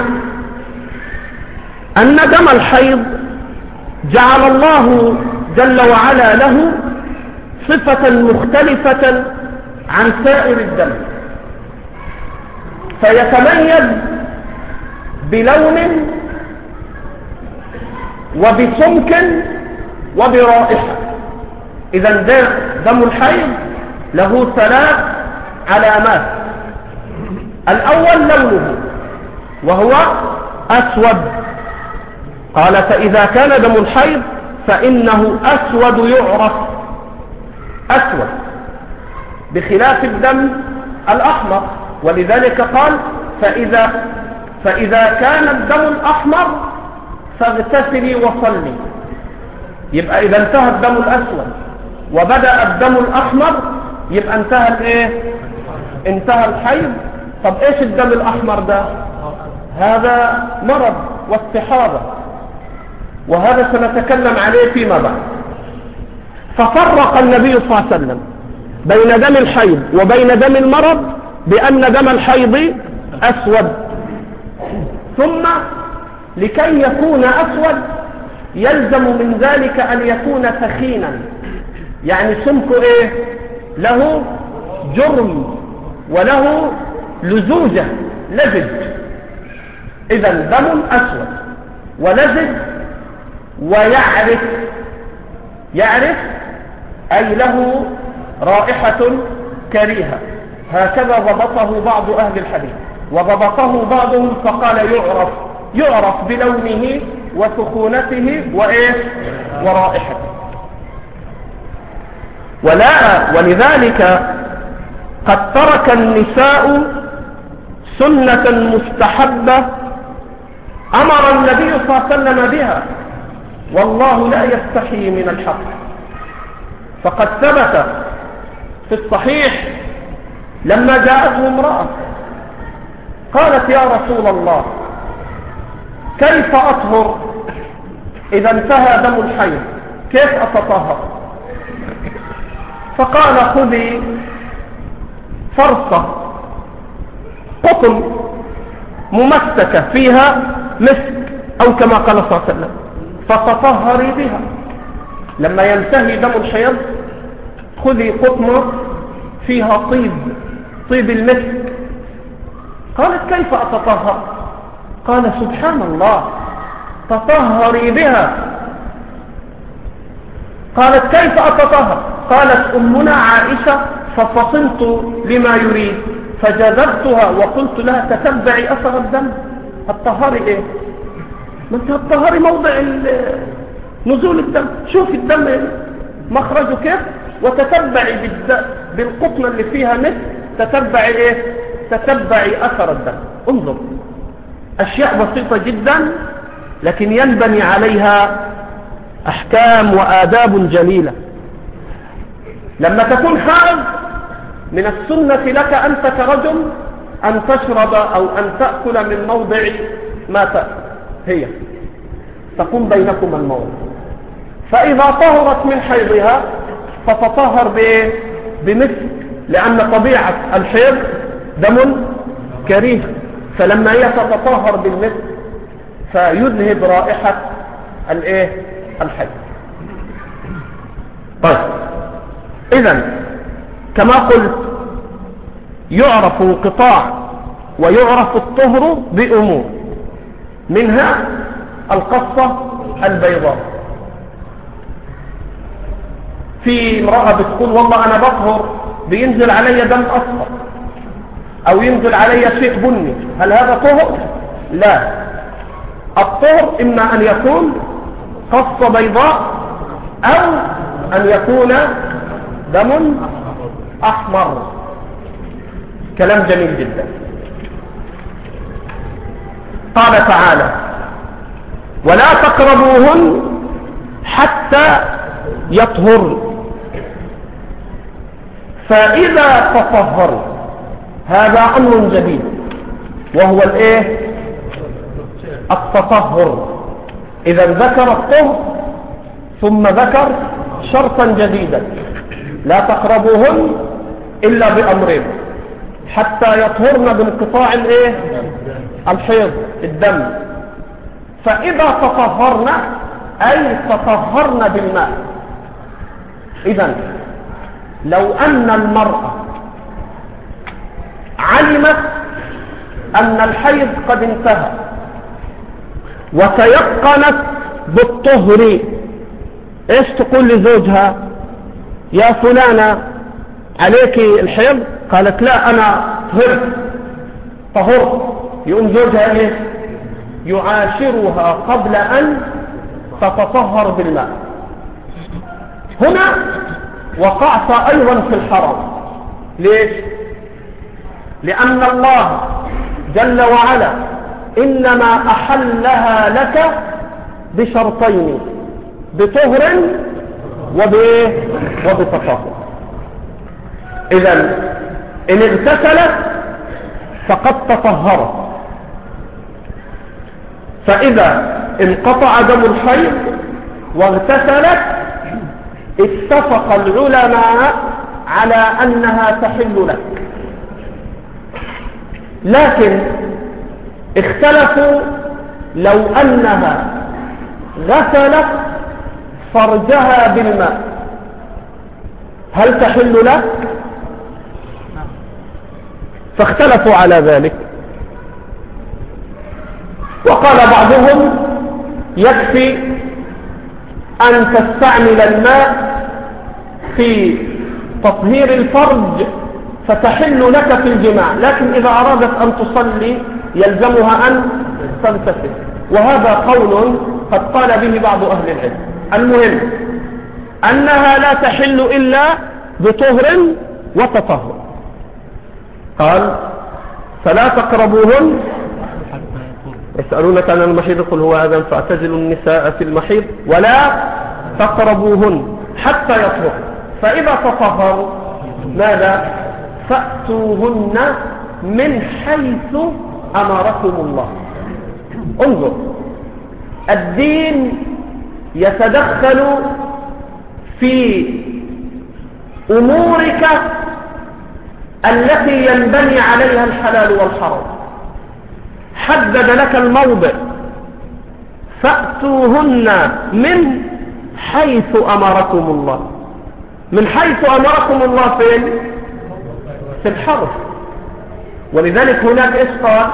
أن دم الحيض جعل الله جل وعلا له صفة مختلفة عن سائر الدم، فيتميز بلون وبسمك وبرائحة. إذا دم الحيض له ثلاث علامات: الأول لونه وهو أسود، قال: فإذا كان دم الحيض فإنه أسود يعرف، أسود، بخلاف الدم الأحمر. ولذلك قال: فإذا, فإذا كان الدم الأحمر فاغتسلي وصلي. يبقى إذا انتهى الدم الأسود وبدأ الدم الأحمر يبقى انتهى الايه؟ انتهى الحيض. طب ايش الدم الأحمر ده؟ هذا مرض واستحاضة، وهذا سنتكلم عليه فيما بعد. ففرق النبي صلى الله عليه وسلم بين دم الحيض وبين دم المرض بأن دم الحيض أسود. ثم لكي يكون أسود يلزم من ذلك أن يكون ثخينا، يعني سمكه إيه؟ له جرم وله لزوجة، لزج. إذا دم أسود ولزج ويعرف، يعرف أي له رائحة كريهة. هكذا ضبطه بعض أهل الحديث، وضبطه بعضهم فقال يعرف، يعرف بلونه وسخونته وإيه؟ ورائحته. ولا ولذلك قد ترك النساء سنة مستحبة أمر النبي صلى الله عليه وسلم بها، والله لا يستحي من الحق. فقد ثبت في الصحيح لما جاءته امرأة قالت يا رسول الله كيف أطهر إذا انتهى دم الحيض، كيف أتطهر؟ فقال خذي فرصة قطن ممسكة فيها مسك أو كما قال صلى الله عليه وسلم فتطهري بها. لما ينتهي دم الحيض خذي قطنة فيها طيب طيب المسك. قالت كيف أتطهر؟ قال سبحان الله تطهري بها. قالت كيف أتطهر؟ قالت أمنا عائشة ففطنت لما يريد فجذبتها وقلت لها تتبعي أثر الدم. هتطهري إيه؟ ما انت هتطهري موضع نزول الدم، شوف الدم مخرجه كيف وتتبعي بالقطنة اللي فيها مسك تتبعي إيه؟ تتبعي أثر الدم. انظر، أشياء بسيطة جدا لكن ينبني عليها أحكام وآداب جميلة. لما تكون حائض من السنة لك أنت كرجل أن تشرب أو أن تأكل من موضع ما تأكل، هي تقوم بينكم الموضع. فإذا طهرت من حيضها فتطهر بمسك، لأن طبيعة الحيض دم كريه، فلما هي تتطهر بالمسك فيذهب رائحة الايه الحيض. طيب إذن كما قلت يعرف انقطاع ويعرف الطهر بأمور، منها القصة البيضاء. في امرأة بتقول والله أنا بطهر بينزل علي دم أصفر أو ينزل علي شيء بني، هل هذا طهر؟ لا، الطهر إما أن يكون قصة بيضاء أو أن يكون دم أحمر. كلام جميل جدا. قال تعالى ولا تقربوهن حتى يطهرن فإذا تطهرن. هذا أمر جديد وهو الايه التطهر. إذا ذكر الطهر ثم ذكر شرطا جديدا، لا تقربوهن إلا بأمرين حتى يطهرن بانقطاع الايه الحيض الدم. فإذا تطهرن أي تطهرن بالماء. إذن لو أن المرأة علمت أن الحيض قد انتهى وتيقنت بالطهر، ايش تقول لزوجها؟ يا فلانة عليك الحيض؟ قالت لا أنا طهرت طهرت. يقوم زوجها ايه؟ يعاشرها قبل أن تتطهر بالماء. هنا وقعت أيضا في الحرام. ليش؟ لأن الله جل وعلا إنما أحلها لك بشرطين، بطهر وبتطهر. إذن إن اغتسلت فقد تطهرت، فإذا انقطع دم الحيض واغتسلت اتفق العلماء على أنها تحل لك. لكن اختلفوا لو أنها غسلت فرجها بالماء هل تحل لك؟ فاختلفوا على ذلك، وقال بعضهم يكفي أن تستعمل الماء في تطهير الفرج فتحل لك في الجماع، لكن إذا أرادت أن تصلي يلزمها أن تغتسل. وهذا قول قد قال به بعض أهل العلم. المهم أنها لا تحل إلا بطهر وتطهر. قال فلا تقربوهن يسألونك عن المحيض قل هو أذى فاعتزلوا النساء في المحيض ولا تقربوهن حتى يطهرن فإذا تطهروا ماذا؟ فأتوهن من حيث أمركم الله. انظر، الدين يتدخل في أمورك التي ينبني عليها الحلال والحرام. حدد لك الموضع، فأتوهن من حيث أمركم الله. من حيث أمركم الله فين؟ في الحرث. ولذلك هناك إيش قال؟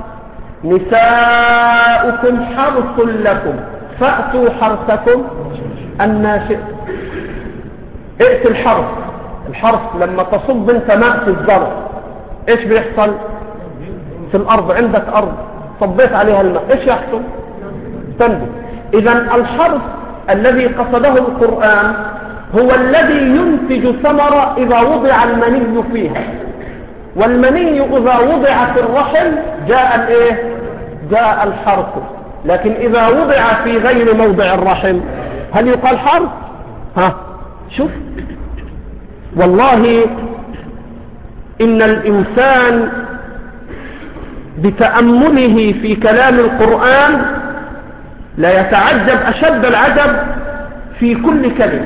نساؤكم حرث لكم فأتوا حرثكم أن شئتم. ائت الحرث. الحرث لما تصب انت ماء في الزرع ايش بيحصل؟ في الأرض عندك أرض صبيت عليها الماء ايش يحصل؟ تنبت. إذن الحرث الذي قصده القرآن هو الذي ينتج ثمرة إذا وضع المني فيها. والمني إذا وضع في الرحم جاء الايه؟ جاء الحرث. لكن إذا وضع في غير موضع الرحم هل يقال حرث؟ ها شوف، والله إن الإنسان بتأمله في كلام القرآن لا يتعجب أشد العجب في كل كلمة.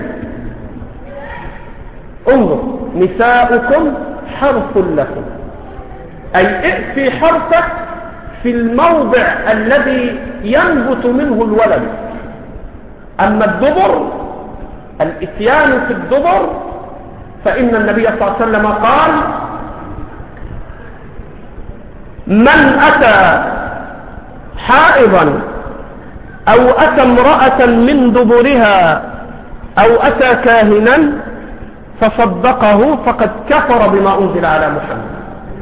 انظر، نساؤكم حرث لكم، أي ائتي حرثك في الموضع الذي ينبت منه الولد. أما الدبر، الاتيان في الدبر، فإن النبي صلى الله عليه وسلم قال من أتى حائضا أو أتى امرأة من دبرها أو أتى كاهنا فصدقه فقد كفر بما أنزل على محمد.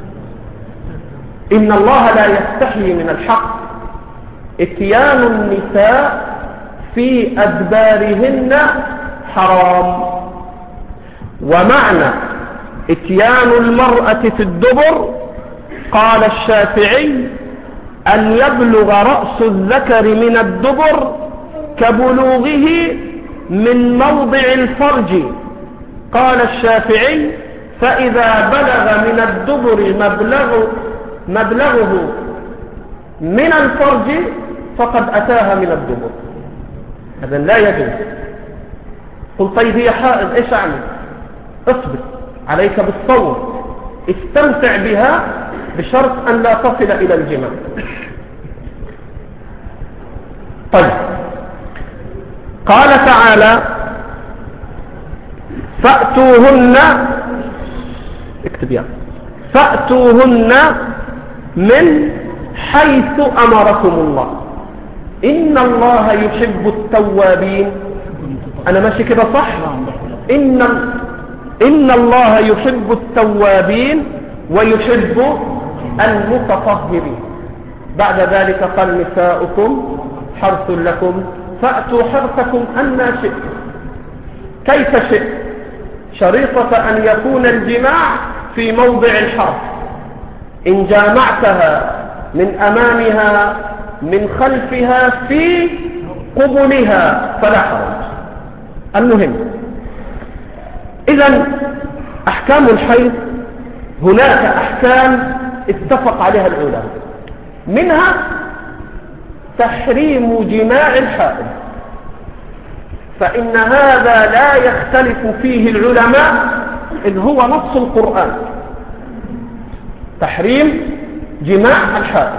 إن الله لا يستحي من الحق. اتيان النساء في أدبارهن حرام. ومعنى اتيان المرأة في الدبر قال الشافعي أن يبلغ رأس الذكر من الدبر كبلوغه من موضع الفرج. قال الشافعي فإذا بلغ من الدبر مبلغ مبلغه من الفرج فقد أتاها من الدبر. هذا لا يجوز. قل طيب هي حائض ايش اعمل؟ اصبر، عليك بالصوم، استمتع بها بشرط أن لا تصل إلى الجماع. طيب، قال تعالى فأتوهن، اكتب يعني فأتوهن من حيث أمركم الله. إن الله يحب التوابين. أنا ماشي كده صح؟ إن إن الله يحب التوابين ويحب المتطهرين. بعد ذلك قال نساؤكم حرث لكم فأتوا حرثكم أن شئتم. كيف شئت؟ شريطة أن يكون الجماع في موضع الحرث. إن جامعتها من أمامها من خلفها في قبلها فلا حرج. المهم، إذن أحكام الحيض هناك أحكام اتفق عليها العلماء، منها تحريم جماع الحائض، فإن هذا لا يختلف فيه العلماء إذ هو نص القرآن، تحريم جماع الحائض.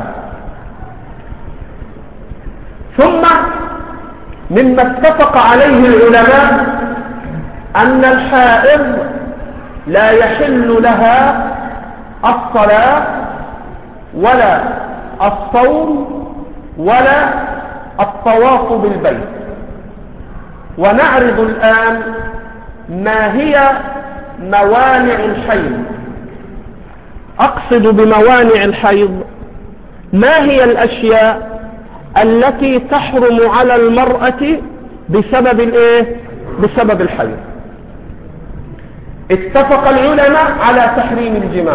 ثم مما اتفق عليه العلماء أن الحائض لا يحل لها الصلاة ولا الصوم ولا الطواف بالبيت. ونعرض الآن ما هي موانع الحيض. أقصد بموانع الحيض ما هي الأشياء التي تحرم على المرأة بسبب الايه؟ بسبب الحيض. اتفق العلماء على تحريم الجماع،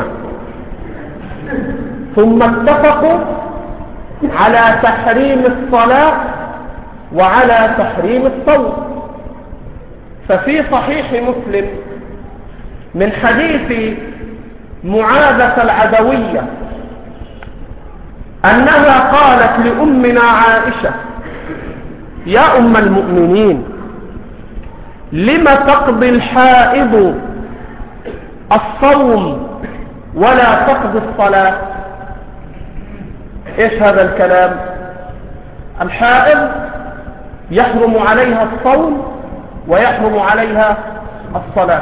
ثم اتفقوا على تحريم الصلاة وعلى تحريم الصوم. ففي صحيح مسلم من حديث معاذة العدوية أنها قالت لأمنا عائشة: يا أم المؤمنين، لم تقضي الحائض الصوم ولا تقضي الصلاة؟ إيش هذا الكلام؟ الحائض يحرم عليها الصوم ويحرم عليها الصلاة،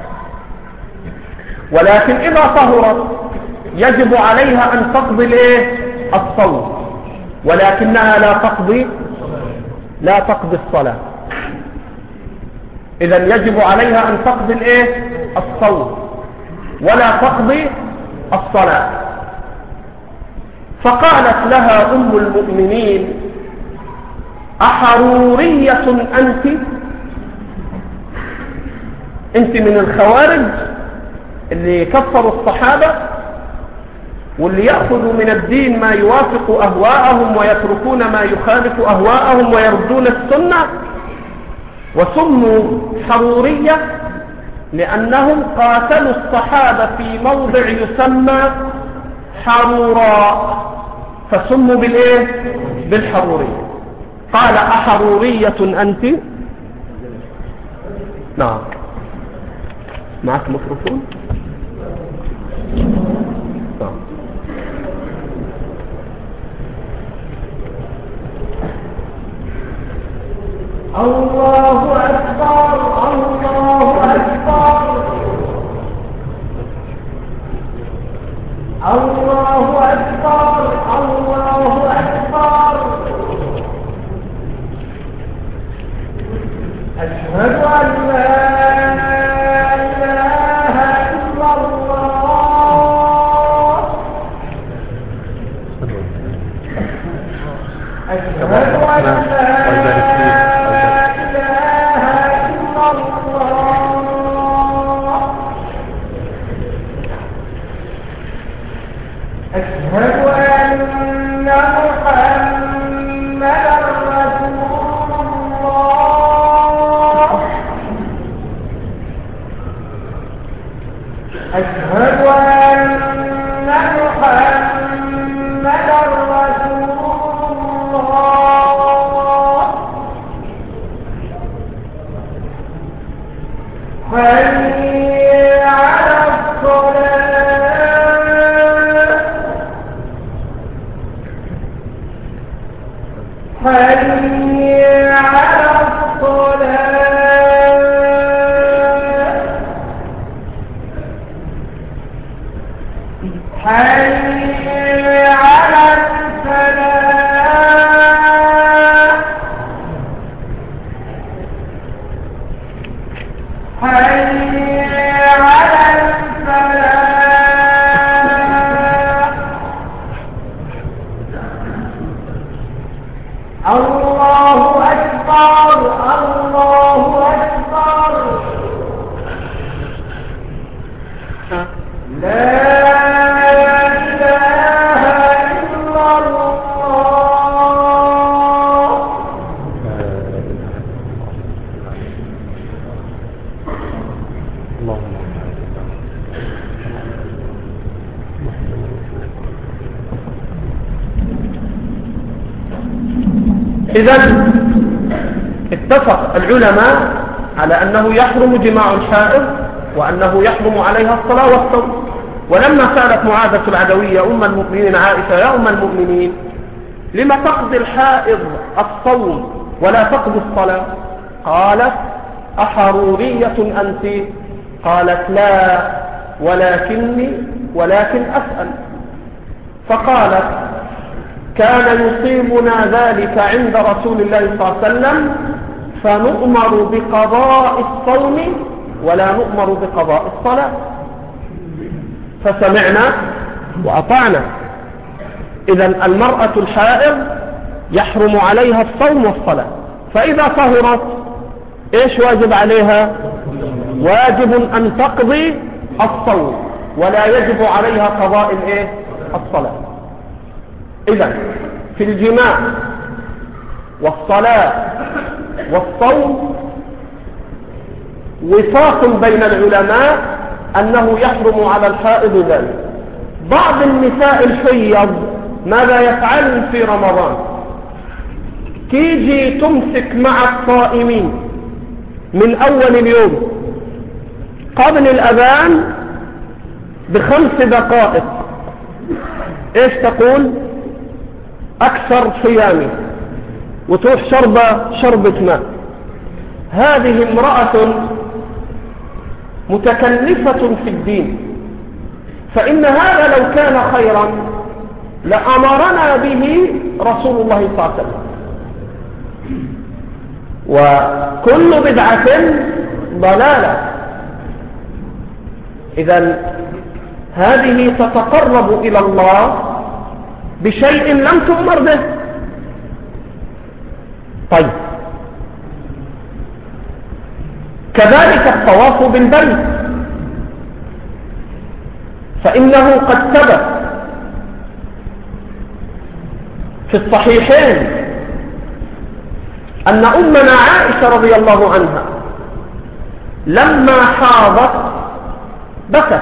ولكن إذا طهرت يجب عليها أن تقضي الايه؟ الصوم، ولكنها لا تقضي لا تقضي الصلاة. إذن يجب عليها أن تقضي الايه؟ الصوم، ولا تقضي الصلاة. فقالت لها أم المؤمنين: أحرورية أنت؟ أنت من الخوارج اللي كفروا الصحابة واللي يأخذوا من الدين ما يوافق أهواءهم ويتركون ما يخالف أهواءهم ويردون السنة. وسموا حرورية لأنهم قاتلوا الصحابة في موضع يسمى حروراء، فسموا بالإيه؟ بالحرورية. قال: أحرورية أنت؟ نعم. معك ميكروفون؟ نعم. الله أكبر، الله أكبر، الله أكبر، الله أكبر. أشهد أن لا إله إلا الله، أشهد أن لا أشهد أن محمدا رسول الله، أشهد أن محمدا رسول الله. حي على الصلاة، حي على الصلاة، حي على الفلاح، حي على الفلاح. الله أكبر، الله أكبر. لا إله إلا الله. إذن اتفق العلماء على أنه يحرم جماع الحائض وأنه يحرم عليها الصلاة والصوم. ولما سألت معاذة العدوية أم المؤمنين عائشة: يا أم المؤمنين، لما تقضي الحائض الصوم ولا تقضي الصلاة؟ قالت: أحرورية أنت؟ قالت: لا، ولكني ولكن أسأل. فقالت: كان يصيبنا ذلك عند رسول الله صلى الله عليه وسلم فنؤمر بقضاء الصوم ولا نؤمر بقضاء الصلاة، فسمعنا وأطعنا. إذن المرأة الحائض يحرم عليها الصوم والصلاة، فإذا طهرت إيش واجب عليها؟ واجب أن تقضي الصوم ولا يجب عليها قضاء الايه الصلاة. إذن في الجماع والصلاة والصوم وفاق بين العلماء أنه يحرم على الحائض ذلك. بعض النساء الحيض ماذا يفعل في رمضان؟ تيجي تمسك مع الصائمين من أول اليوم قبل الأذان بخمس دقائق، ايش تقول؟ أكثر صيامي، وتروح شربة شربة ماء. هذه امرأة متكلفة في الدين، فإن هذا لو كان خيرا لأمرنا به رسول الله صلى الله عليه وسلم. وكل بدعة ضلالة. إذن هذه تتقرب إلى الله بشيء لم تؤمر به. طيب، كذلك الطواف بالبيت، فإنه قد ثبت في الصحيحين أن أمنا عائشة رضي الله عنها لما حاضت بكت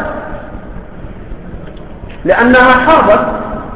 لأنها حاضت،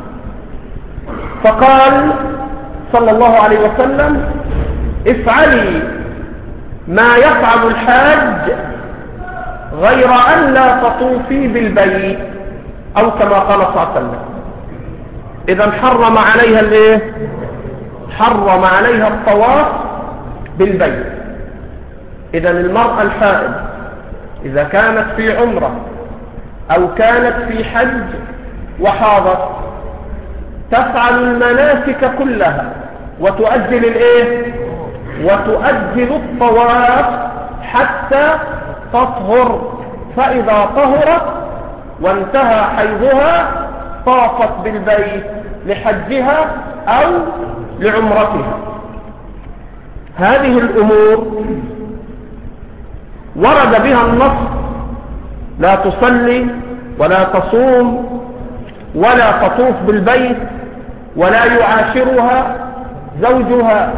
فقال صلى الله عليه وسلم: افعلي ما يفعل الحاج غير أن لا تطوفي بالبيت، أو كما قال صلى الله عليه وسلم. إذا حرم عليها الايه؟ حرم عليها الطواف بالبيت. إذا المرأة الحائض إذا كانت في عمرة أو كانت في حج وحاضت تفعل المناسك كلها وتؤجل الايه؟ وتؤجل الطواف حتى تطهر، فإذا طهرت وانتهى حيضها طافت بالبيت لحجها أو لعمرتها. هذه الأمور ورد بها النص: لا تصلي ولا تصوم ولا تطوف بالبيت ولا يعاشرها زوجها.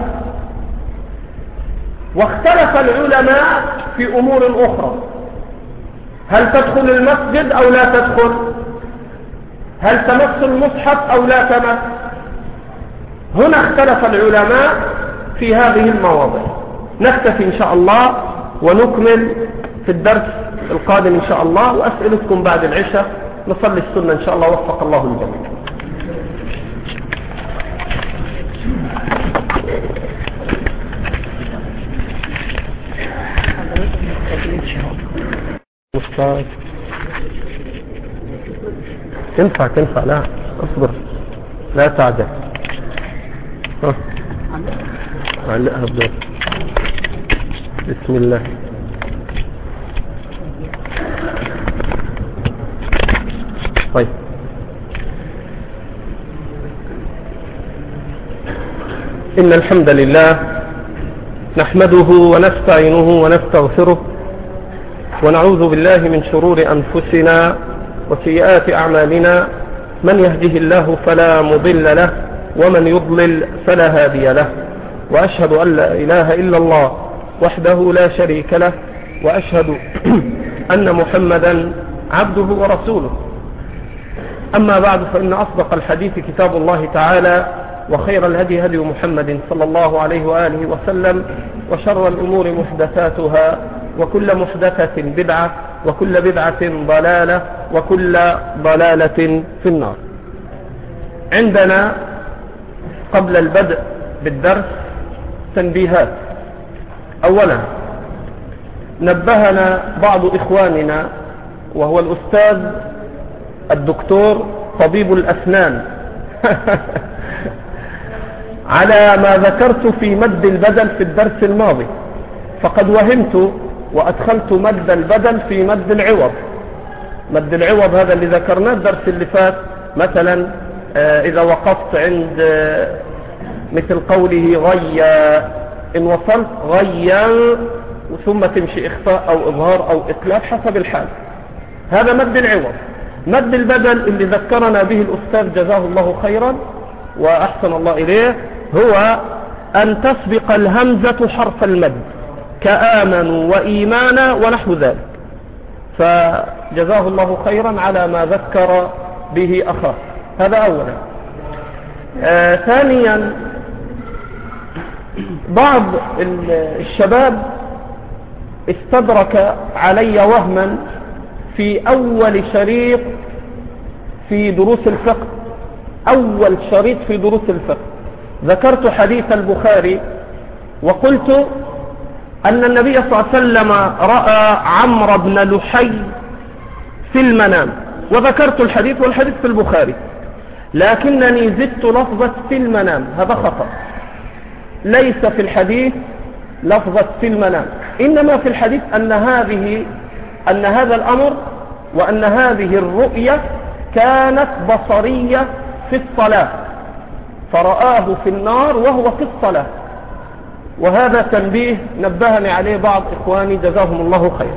واختلف العلماء في أمور أخرى: هل تدخل المسجد أو لا تدخل؟ هل تمس المصحف أو لا تمس؟ هنا اختلف العلماء في هذه المواضع. نكتفي إن شاء الله ونكمل في الدرس القادم إن شاء الله، وأسئلتكم بعد العشاء. نصلي السنة إن شاء الله، وفق الله الجميع. مستعد تنفع تنفع لا اصبر، لا تعجل. ها علقها بدور. بسم الله. طيب، إن الحمد لله نحمده ونستعينه ونستغفره ونعوذ بالله من شرور أنفسنا وسيئات أعمالنا. من يهده الله فلا مضل له ومن يضلل فلا هادي له، وأشهد أن لا إله إلا الله وحده لا شريك له، وأشهد أن محمدا عبده ورسوله. أما بعد، فإن أصدق الحديث كتاب الله تعالى، وخير الهدي هدي محمد صلى الله عليه وآله وسلم، وشر الأمور محدثاتها، وكل محدثة بدعة، وكل بدعة ضلالة، وكل ضلالة في النار. عندنا قبل البدء بالدرس تنبيهات. أولا، نبهنا بعض إخواننا وهو الأستاذ الدكتور طبيب الأسنان على ما ذكرت في مد البدل في الدرس الماضي، فقد وهمت وأدخلت مد البدل في مد العوض. مد العوض هذا اللي ذكرناه الدرس اللي فات، مثلا آه إذا وقفت عند آه مثل قوله غيا، إن وصلت غيا ثم تمشي إخفاء أو إظهار أو إقلاب حسب الحال. هذا مد العوض. مد البدل اللي ذكرنا به الأستاذ جزاه الله خيرا وأحسن الله إليه هو أن تسبق الهمزة حرف المد كآمنوا وإيمانا ونحو ذلك، فجزاه الله خيرا على ما ذكر به أخاه. هذا أولا. آه ثانيا، بعض الشباب استدرك علي وهما في أول شريط في دروس الفقه، أول شريط في دروس الفقه ذكرت حديث البخاري وقلت أن النبي صلى الله عليه وسلم رأى عمرو بن لحي في المنام، وذكرت الحديث والحديث في البخاري، لكنني زدت لفظة في المنام. هذا خطأ. ليس في الحديث لفظة في المنام، إنما في الحديث أن هذه أن هذا الأمر وأن هذه الرؤية كانت بصرية في الصلاة، فرآه في النار وهو في الصلاة. وهذا تنبيه نبهني عليه بعض إخواني جزاهم الله خير.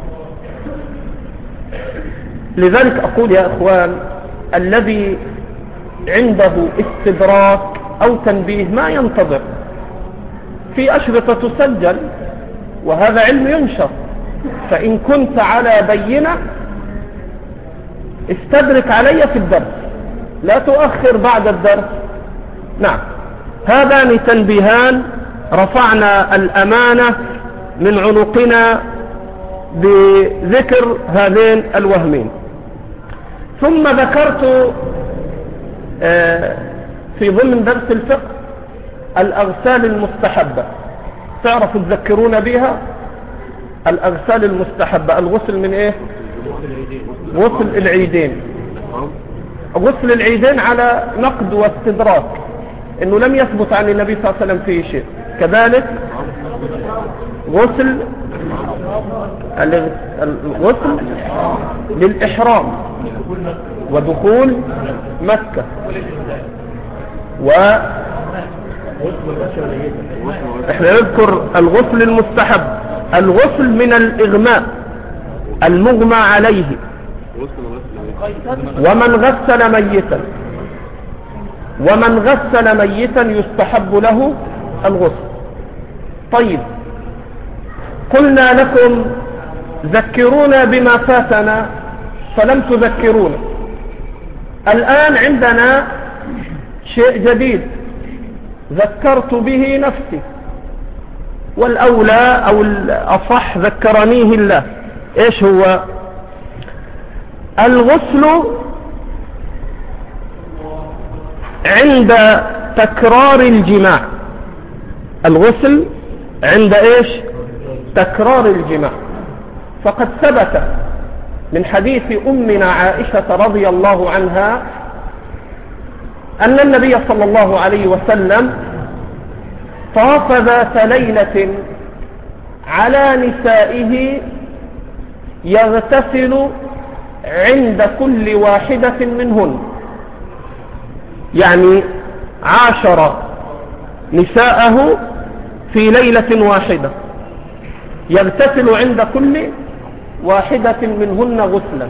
لذلك أقول يا إخوان، الذي عنده استدراك أو تنبيه ما ينتظر، في أشرطة تسجل وهذا علم ينشر، فإن كنت على بينة استدرك علي في الدرس، لا تؤخر بعد الدرس. نعم، هذان تنبيهان رفعنا الأمانة من عنقنا بذكر هذين الوهمين. ثم ذكرت في ضمن درس الفقه الأغسال المستحبة. تعرفوا تذكرون بها الأغسال المستحبة. الغسل من ايه؟ غسل العيدين. غسل العيدين على نقد واستدراك، انه لم يثبت عن النبي صلى الله عليه وسلم فيه شيء. كذلك غسل الغسل للإحرام ودخول مكة، و احنا نذكر الغسل المستحب. الغسل من الإغماء المغمى عليه، ومن غسل ميتا ومن غسل ميتا يستحب له الغسل. طيب، قلنا لكم ذكرونا بما فاتنا فلم تذكرونا. الآن عندنا شيء جديد ذكرت به نفسي، والأولى أو الأصح ذكرنيه الله. إيش هو؟ الغسل عند تكرار الجماع. الغسل عند إيش؟ تكرار الجماع. فقد ثبت من حديث أمنا عائشة رضي الله عنها أن النبي صلى الله عليه وسلم طاف ذات ليلة على نسائه يغتسل عند كل واحدة منهن، يعني عاشر نساءه في ليلة واحدة يغتسل عند كل واحدة منهن غسلا.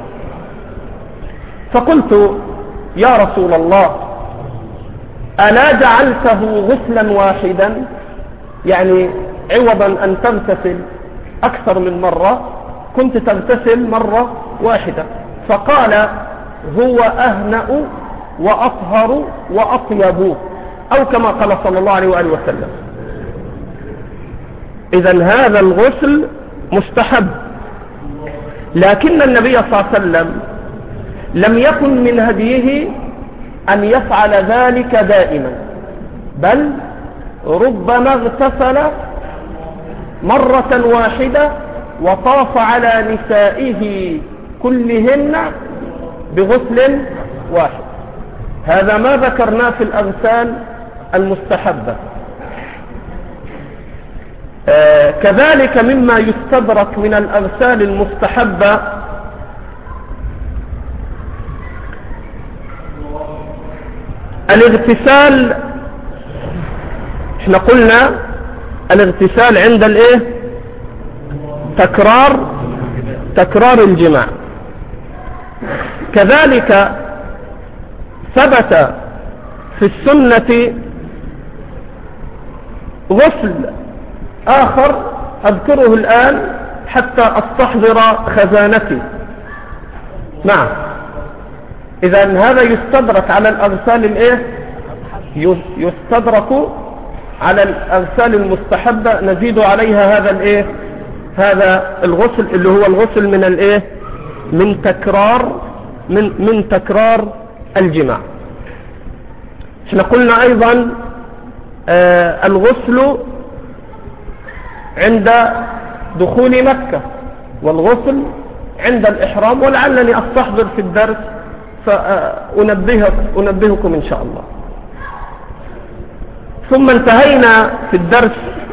فقلت يا رسول الله، ألا جعلته غسلا واحدا، يعني عوضا أن تغتسل أكثر من مرة كنت تغتسل مرة واحدة؟ فقال هو أهنأ وأطهر وأطيب، أو كما قال صلى الله عليه وآله وسلم. إذن هذا الغسل مستحب، لكن النبي صلى الله عليه وسلم لم يكن من هديه أن يفعل ذلك دائما، بل ربما اغتسل مرة واحدة وطاف على نسائه كلهن بغسل واحد. هذا ما ذكرناه في الأغسال المستحبة. آه كذلك مما يستدرك من الأغسال المستحبة الاغتسال. احنا قلنا الاغتسال عند الايه؟ تكرار تكرار الجماع. كذلك ثبت في السنة غسل آخر أذكره الآن حتى أستحضر خزانتي. نعم، إذا هذا يستدرك على الأغسال الإيه؟ يستدرك على الأغسال المستحبة، نزيد عليها هذا الإيه؟ هذا الغسل اللي هو الغسل من الإيه؟ من تكرار من من تكرار الجماع. احنا قلنا أيضا آه الغسل عند دخول مكة، والغسل عند الإحرام، ولعلني أستحضر في الدرس فأنبهك أنبهكم إن شاء الله. ثم انتهينا في الدرس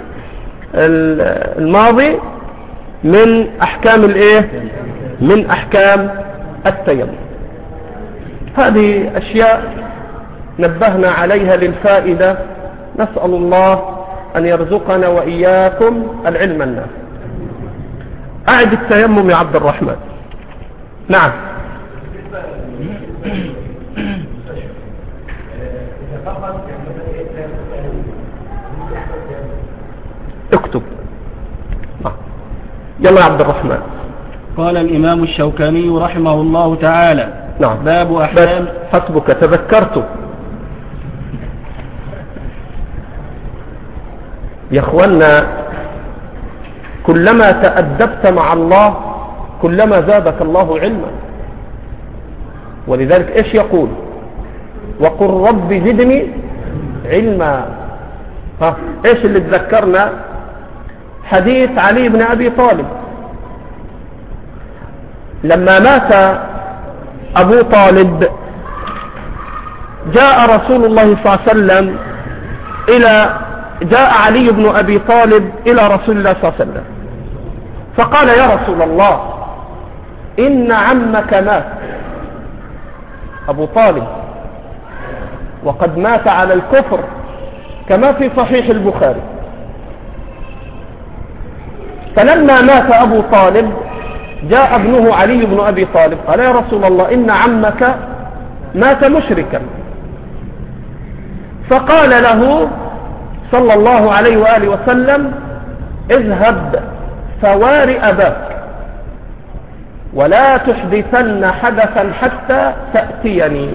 الماضي من أحكام الإيه؟ من أحكام التيمم. هذه أشياء نبهنا عليها للفائدة، نسأل الله أن يرزقنا وإياكم العلم النافع. أعد التيمم يا عبد الرحمن. نعم. اكتب. يلا يا عبد الرحمن. قال الإمام الشوكاني رحمه الله تعالى: نعم. باب أحكام. حسبك، تذكرت يا اخوانا، كلما تأدبت مع الله كلما زادك الله علما. ولذلك ايش يقول؟ وقل رب زدني علما. ها ايش اللي تذكرنا؟ حديث علي بن ابي طالب لما مات ابو طالب، جاء رسول الله صلى الله عليه وسلم الى جاء علي بن ابي طالب الى رسول الله صلى الله عليه وسلم فقال: يا رسول الله، ان عمك مات، ابو طالب، وقد مات على الكفر كما في صحيح البخاري. فلما مات ابو طالب جاء ابنه علي بن ابي طالب قال: يا رسول الله، ان عمك مات مشركا. فقال له صلى الله عليه وآله وسلم: اذهب فوار أباك ولا تحدثن حدثا حتى تأتيني.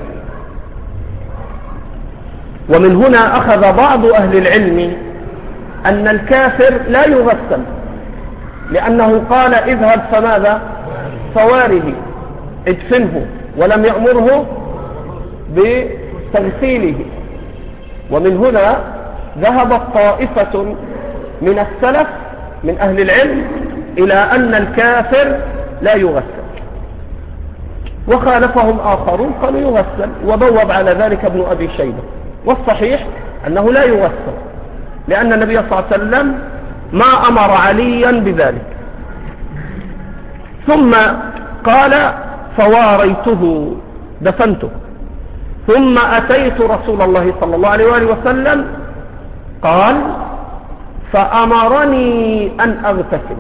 ومن هنا أخذ بعض أهل العلم أن الكافر لا يغسل، لأنه قال: اذهب فماذا؟ فواره، ادفنه، ولم يأمره بتغسيله. ومن هنا ذهبت طائفة من السلف من أهل العلم إلى أن الكافر لا يغسل، وخالفهم آخرون قالوا يغسل، وبوب على ذلك ابن أبي شيبة. والصحيح أنه لا يغسل، لأن النبي صلى الله عليه وسلم ما أمر عليا بذلك. ثم قال: فواريته، دفنته. ثم أتيت رسول الله صلى الله عليه وآله وسلم قال: فأمرني أن أغتسل.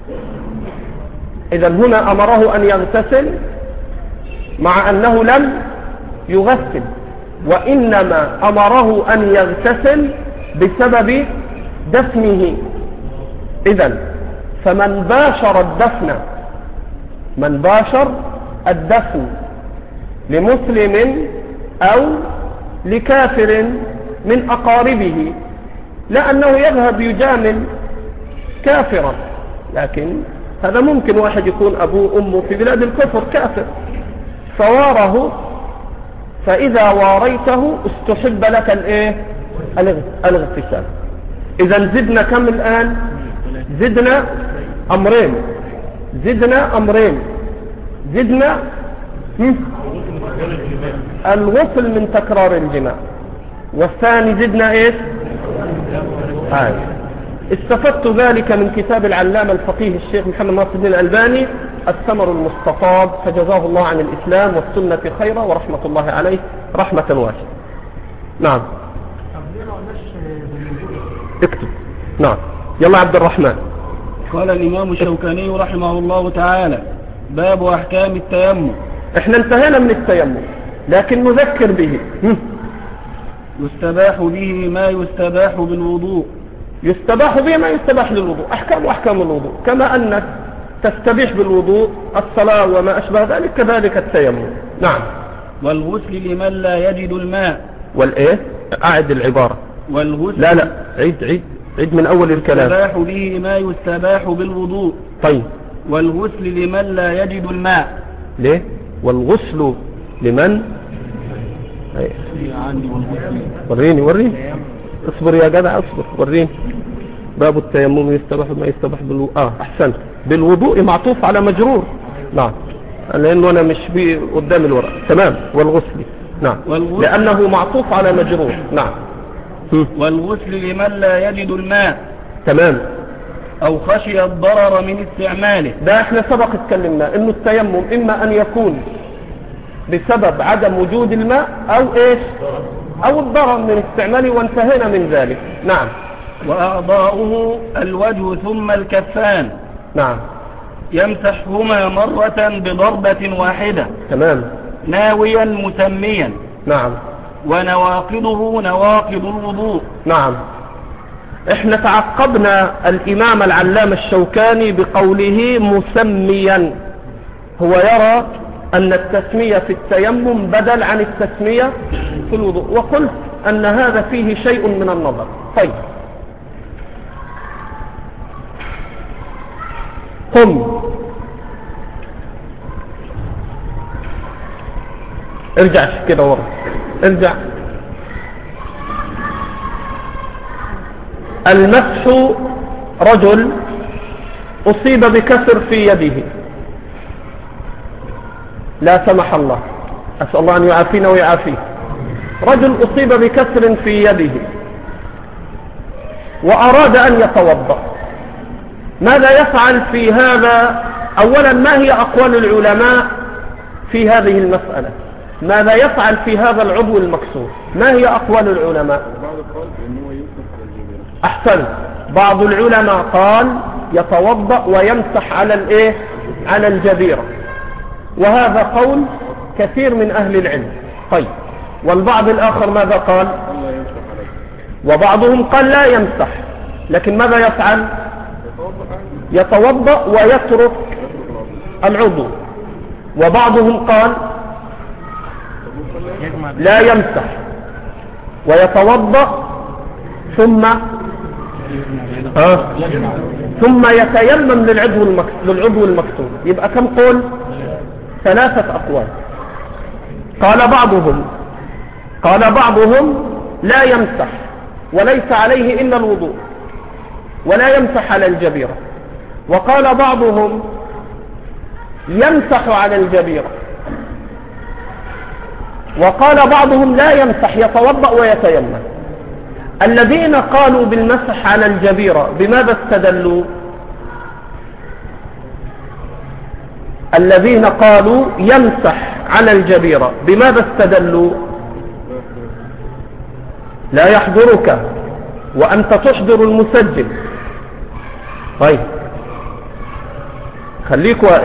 إذا هنا أمره أن يغتسل مع أنه لم يغسل، وإنما أمره أن يغتسل بسبب دفنه. إذا فمن باشر الدفن من باشر الدفن لمسلم أو لكافر من أقاربه، لأنه يذهب يجامل كافرا، لكن هذا ممكن واحد يكون أبوه أمه في بلاد الكفر كافر، فواره، فإذا واريته استحب لك الايه؟ الاغتسال. إذا زدنا كم الآن؟ زدنا أمرين زدنا أمرين زدنا الغسل من تكرار الجماع، والثاني زدنا ايش؟ آه. استفدت ذلك من كتاب العلامة الفقيه الشيخ محمد ناصر الدين الألباني الثمر المستطاب، فجزاه الله عن الإسلام والسنة خيرا ورحمة الله عليه رحمة واسعة. نعم اكتب. نعم يلا عبد الرحمن. قال الإمام الشوكاني رحمه الله تعالى: باب أحكام التيمم. احنا انتهينا من التيمم، لكن نذكر به. يستباح به ما يستباح بالوضوء. يستباح به ما يستباح للوضوء، أحكام وأحكام الوضوء، كما أنك تستبيح بالوضوء الصلاة وما أشبه ذلك، كذلك التيمم. نعم. والغسل لمن لا يجد الماء. والإيه؟ أعد العبارة. والغسل لا لا عيد عيد عيد من أول الكلام. يستباح به ما يستباح بالوضوء. طيب. والغسل لمن لا يجد الماء. ليه؟ والغسل لمن؟ وريني وريني اصبر يا جدع اصبر وريني. باب التيمم يستباح ما يستباح بالوضوء. اه احسنت، بالوضوء معطوف على مجرور. نعم، لانه انا مش بي قدام الورق. تمام. والغسل. نعم، والغسل لانه معطوف على مجرور. نعم. والغسل لمن لا يجد الماء. تمام. او خشي الضرر من استعماله. ده احنا سبق اتكلمنا انه التيمم اما ان يكون بسبب عدم وجود الماء او ايش او الضرر من استعماله، وانتهينا من ذلك. نعم. واعضاؤه الوجه ثم الكفان. نعم. يمسحهما مرة بضربة واحدة. تمام. ناويا مسميا. نعم. ونواقضه نواقض الوضوء. نعم. احنا تعقبنا الامام العلامة الشوكاني بقوله مسميا، هو يرى ان التسمية في التيمم بدل عن التسمية في الوضوء، وقلت ان هذا فيه شيء من النظر. طيب، قم ارجع كده ورا، ارجع. المسح رجل أصيب بكسر في يده، لا سمح الله، أسأل الله أن يعافينا ويعافيه. رجل أصيب بكسر في يده وأراد أن يتوضأ، ماذا يفعل في هذا؟ أولا، ما هي أقوال العلماء في هذه المسألة؟ ماذا يفعل في هذا العضو المكسور؟ ما هي أقوال العلماء؟ أحسن. بعض العلماء قال يتوضأ ويمسح على الإيه؟ على الجبيرة، وهذا قول كثير من أهل العلم. طيب، والبعض الآخر ماذا قال؟ وبعضهم قال لا يمسح، لكن ماذا يفعل؟ يتوضأ ويترك العضو. وبعضهم قال لا يمسح ويتوضأ ثم آه ثم يتيمم للعضو للعضو المكسور. يبقى كم قول؟ ثلاثة أقوال. قال بعضهم قال بعضهم لا يمسح وليس عليه إلا الوضوء ولا يمسح على الجبيرة. وقال بعضهم يمسح على الجبيرة. وقال بعضهم لا يمسح، يتوضأ ويتيمم. الذين قالوا بالمسح على الجبيرة بماذا استدلوا؟ الذين قالوا يمسح على الجبيرة بماذا استدلوا؟ لا يحضرك وأنت تحضر المسجل. طيب، خليك واقف.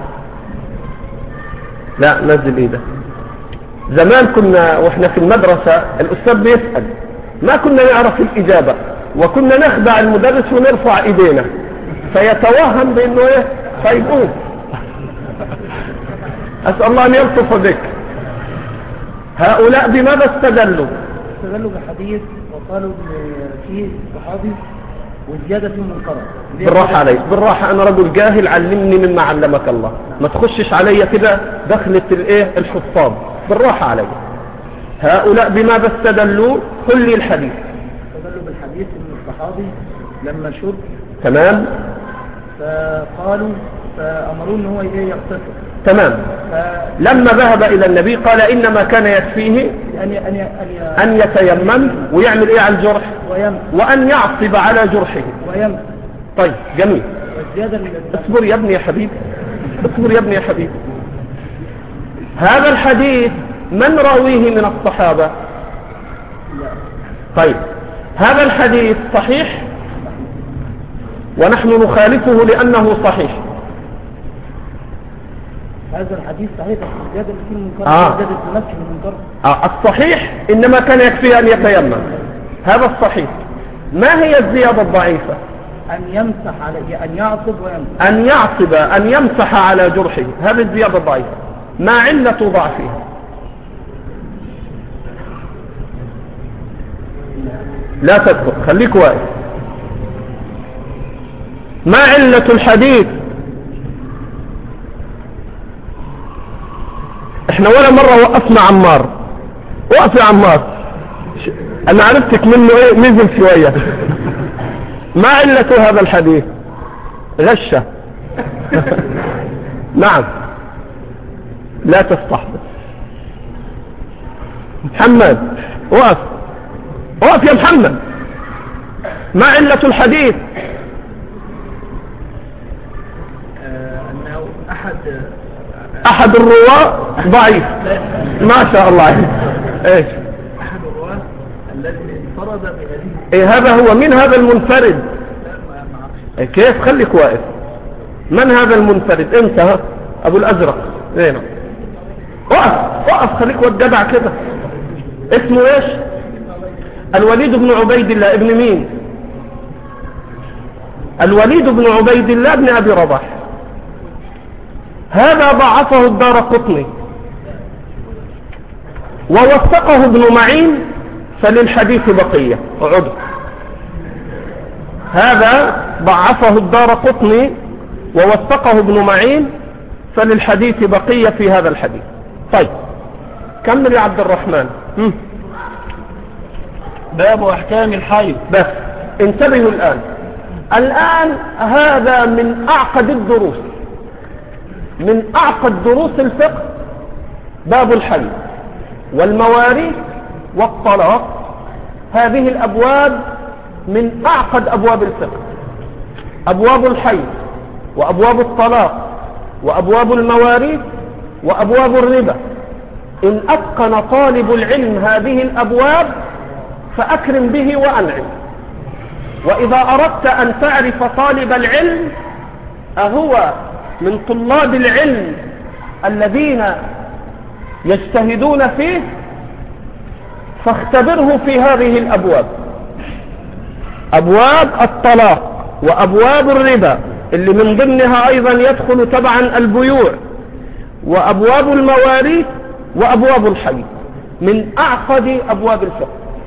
لا، نزل ايدك. زمان كنا واحنا في المدرسة الأستاذ بيسأل، ما كنا نعرف الإجابة، وكنا نخدع المدرس ونرفع ايدينا فيتوهم بأنه ايه؟ طيب قوم. أسأل الله أن يلطف بك. هؤلاء بماذا استدلوا؟ استدلوا بحديث وقالوا فيه صحابي والزيادة فيه منكرة. بالراحة عليك، بالراحة، أنا رجل جاهل، علمني مما علمك الله، ما تخشش علي كده دخلت الايه الحفاظ. بالراحة عليك. هؤلاء بماذا استدلوا؟ قل لي الحديث. استدلوا بالحديث ان الصحابي لما شرب تمام فقالوا فأمروا ان هو يغتسل. تمام. لما ذهب إلى النبي قال إنما كان يكفيه أن أن أن يتيمم ويعمل إيه على الجرح؟ ويمسح. وأن يعصب على جرحه ويمسح. طيب، جميل. والزيادة اصبر يا ابني يا حبيبي، اصبر يا ابني يا حبيبي. هذا الحديث من راويه من الصحابة؟ لا. طيب، هذا الحديث صحيح ونحن نخالفه لأنه صحيح. هذا الحديث صحيح الزيادة اللي فيه المنكر آه. زيادة المسح المنكر. آه الصحيح إنما كان يكفي أن يتيمم، هذا الصحيح. ما هي الزيادة الضعيفة؟ أن يمسح على أن يعصب ويمسح أن يعصب أن يمسح على جرحه، هذه الزيادة الضعيفة. ما علة ضعفها؟ لا تذكر، خليك واقف. ما علة الحديث؟ احنا ولا مرة وقفنا عمار. وقف يا عمار، انا عرفتك منه ايه، نزل شوية. ما علة هذا الحديث؟ غشة. نعم، لا تستحضر. محمد وقف، وقف يا محمد. ما علة الحديث؟ أنه أحد أحد الرواة ضعيف. ما شاء الله. ايش أحد الرواة الذي انفرد بهذه. ايه هذا هو؟ من هذا المنفرد؟ إيه كيف؟ خليك واقف. من هذا المنفرد؟ انت ها ابو الازرق زين. وقف وقف، خليك والجدع كده. اسمه ايش؟ الوليد بن عبيد الله. ابن مين؟ الوليد بن عبيد الله بن ابي رباح. هذا ضعفه الدارقطني ووثقه ابن معين، فللحديث بقية. عد. هذا ضعفه الدارقطني ووثقه ابن معين، فللحديث بقية في هذا الحديث. طيب كمل يا عبد الرحمن. م. باب أحكام الحيض. بس انتبهوا الآن. الآن هذا من أعقد الدروس، من أعقد دروس الفقه. باب الحيض والمواريث والطلاق، هذه الأبواب من أعقد أبواب الفقه. أبواب الحيض وأبواب الطلاق وأبواب المواريث وأبواب الربا. إن أتقن طالب العلم هذه الأبواب فأكرم به وأنعم. وإذا أردت أن تعرف طالب العلم أهو من طلاب العلم الذين يجتهدون فيه، فاختبره في هذه الأبواب. أبواب الطلاق وأبواب الربا اللي من ضمنها أيضا يدخل تبعا البيوع، وأبواب المواريث وأبواب الحيض، من أعقد أبواب الفقه.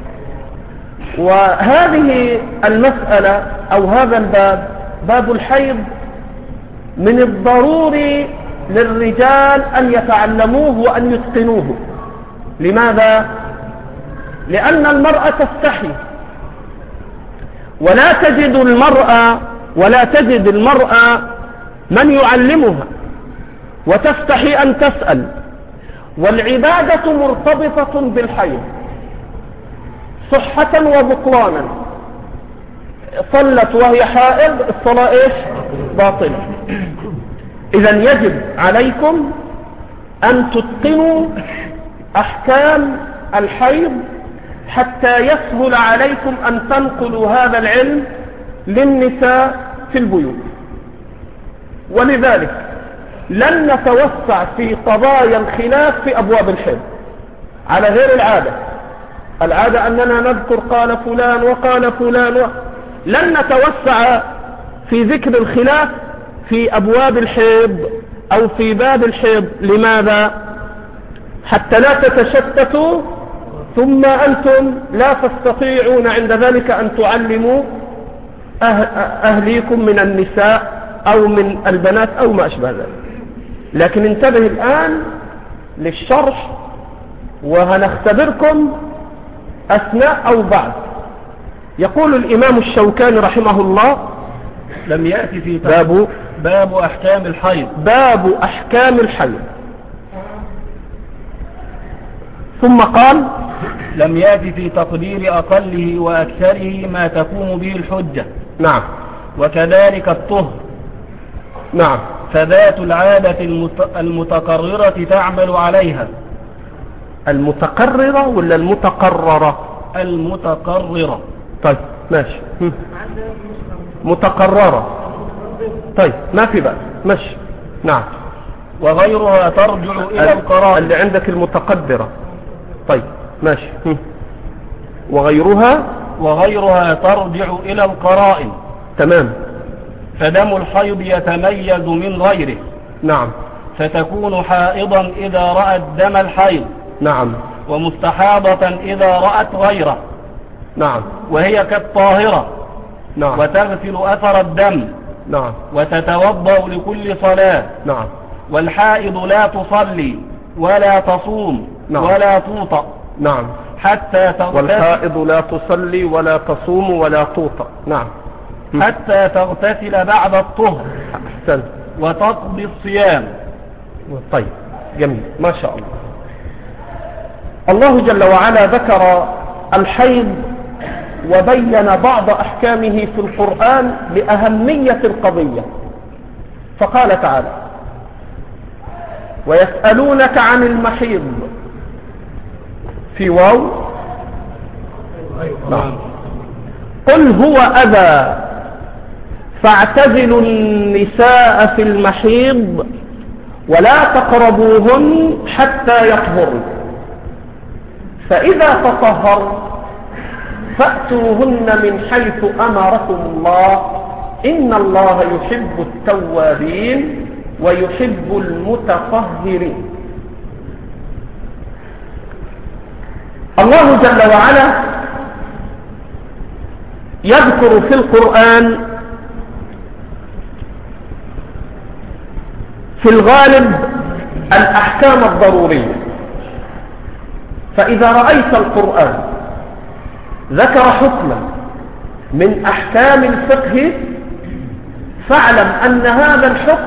وهذه المسألة أو هذا الباب، باب الحيض، من الضروري للرجال أن يتعلموه وأن يتقنوه. لماذا؟ لأن المرأة تستحي، ولا تجد المرأة ولا تجد المرأة من يعلمها، وتستحي أن تسأل. والعبادة مرتبطة بالحيض صحة وبطلانا. صلت وهي حائض، الصلاة ايش؟ باطلة. إذن يجب عليكم أن تتقنوا أحكام الحيض حتى يسهل عليكم أن تنقلوا هذا العلم للنساء في البيوت. ولذلك لن نتوسع في قضايا الخلاف في أبواب الحيض على غير العادة. العادة أننا نذكر قال فلان وقال فلان و... لن نتوسع في ذكر الخلاف في أبواب الحيض أو في باب الحيض. لماذا؟ حتى لا تتشتتوا ثم أنتم لا تستطيعون عند ذلك أن تعلموا أهليكم من النساء أو من البنات أو ما أشبه ذلك. لكن انتبه الآن للشرح، وهنختبركم أثناء أو بعد. يقول الإمام الشوكاني رحمه الله: لم يأتي في باب باب أحكام الحيض. باب أحكام الحيض. ثم قال: لم يأتي في تقدير أقله وأكثره ما تقوم به الحجة. نعم. وكذلك الطهر. نعم. فذات العادة المتقررة تعمل عليها. المتقررة ولا المتقررة؟ المتقررة. طيب ماشي. متقررة. طيب ما في بقى مشي. نعم. وغيرها ترجع إلى القرائن. اللي عندك المتقدرة. طيب ماشي. وغيرها وغيرها ترجع إلى القرائن. تمام. فدم الحيض يتميز من غيره. نعم. فتكون حائضا إذا رأت دم الحيض. نعم. ومستحاضة إذا رأت غيره. نعم. وهي كالطاهرة. نعم. وتغسل أثر الدم. نعم. وتتوضأ لكل صلاة. نعم. والحائض لا تصلي ولا تصوم. نعم. ولا توطأ. نعم. حتى تغتسل. والحائض لا تصلي ولا تصوم ولا توطأ. نعم. حتى تغتسل بعد الطهر. أحسن. وتقضي الصيام. طيب جميل ما شاء الله. الله جل وعلا ذكر الحيض وبين بعض أحكامه في القرآن لأهمية القضية، فقال تعالى: ويسألونك عن المحيض. في واو. نعم. قل هو أذى فاعتزلوا النساء في المحيض ولا تقربوهن حتى يطهرن فإذا تطهرن فأتوهن من حيث أمركم الله إن الله يحب التوابين ويحب المتطهرين. الله جل وعلا يذكر في القرآن في الغالب الأحكام الضرورية، فإذا رأيت القرآن ذكر حكما من أحكام الفقه فاعلم أن هذا الحكم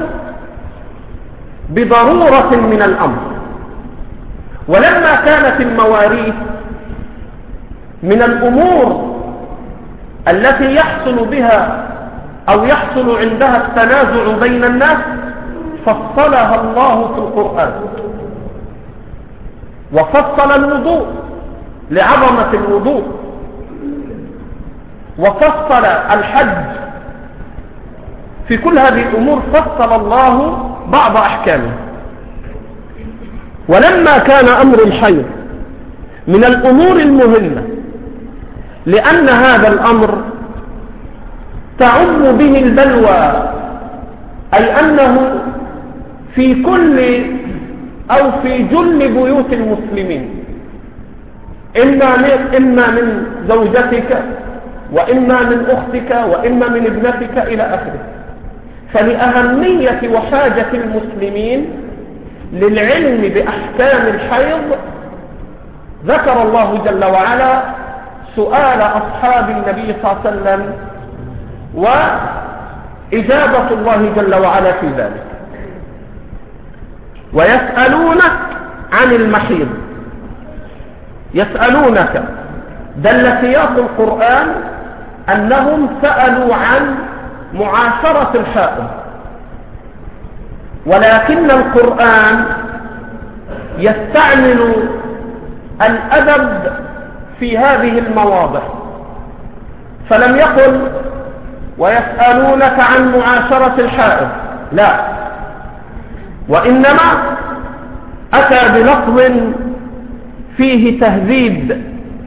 بضرورة من الأمر. ولما كانت المواريث من الأمور التي يحصل بها أو يحصل عندها التنازع بين الناس فصلها الله في القرآن، وفصل الوضوء لعظمة الوضوء، وفصل الحج. في كل هذه الأمور فصل الله بعض أحكامه. ولما كان أمر الحيض من الأمور المهمة لأن هذا الأمر تعم به البلوى، أي أنه في كل أو في جل بيوت المسلمين، إما من, إما من زوجتك وإما من أختك وإما من ابنتك إلى آخره. فلأهمية وحاجة المسلمين للعلم بأحكام الحيض ذكر الله جل وعلا سؤال أصحاب النبي صلى الله عليه وسلم وإجابة الله جل وعلا في ذلك. ويسألونك عن المحيض. يسألونك دل سياق القرآن أنهم سألوا عن معاشرة الحائض، ولكن القرآن يستعمل الأدب في هذه المواضع، فلم يقل ويسألونك عن معاشرة الحائض، لا، وإنما أتى بلفظ فيه تهذيب.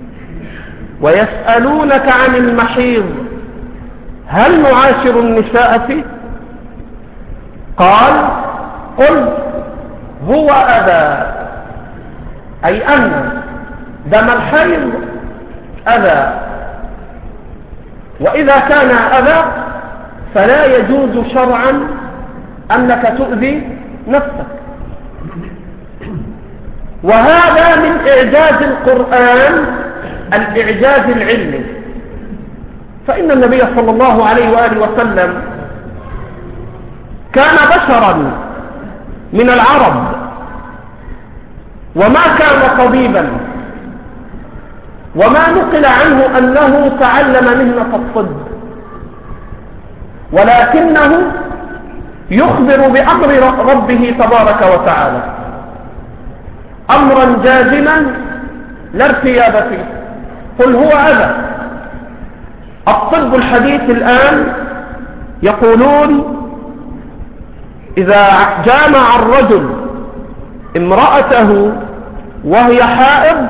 ويسألونك عن المحيض هل نعاشر النساء فيه؟ قال قل هو أذى، أي أن دم الحيض أذى، وإذا كان أذى فلا يجوز شرعا أنك تؤذي نفسك. وهذا من إعجاز القرآن الإعجاز العلمي، فإن النبي صلى الله عليه وآله وسلم كان بشرا من العرب وما كان طبيبا، وما نقل عنه أنه تعلم مهنة الطب، ولكنه يخبر بأمر ربه تبارك وتعالى أمرا جازما لا ارتياب فيه. قل هو أذى. الطب الحديث الآن يقولون إذا جامع الرجل امرأته وهي حائض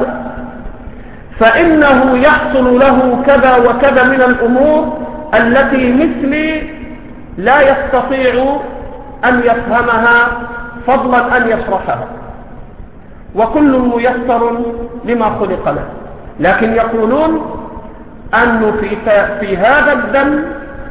فإنه يحصل له كذا وكذا من الأمور التي مثلي لا يستطيع أن يفهمها فضلا أن يشرحها، وكل ميسر لما خلق له. لكن يقولون أنه في, في هذا الدم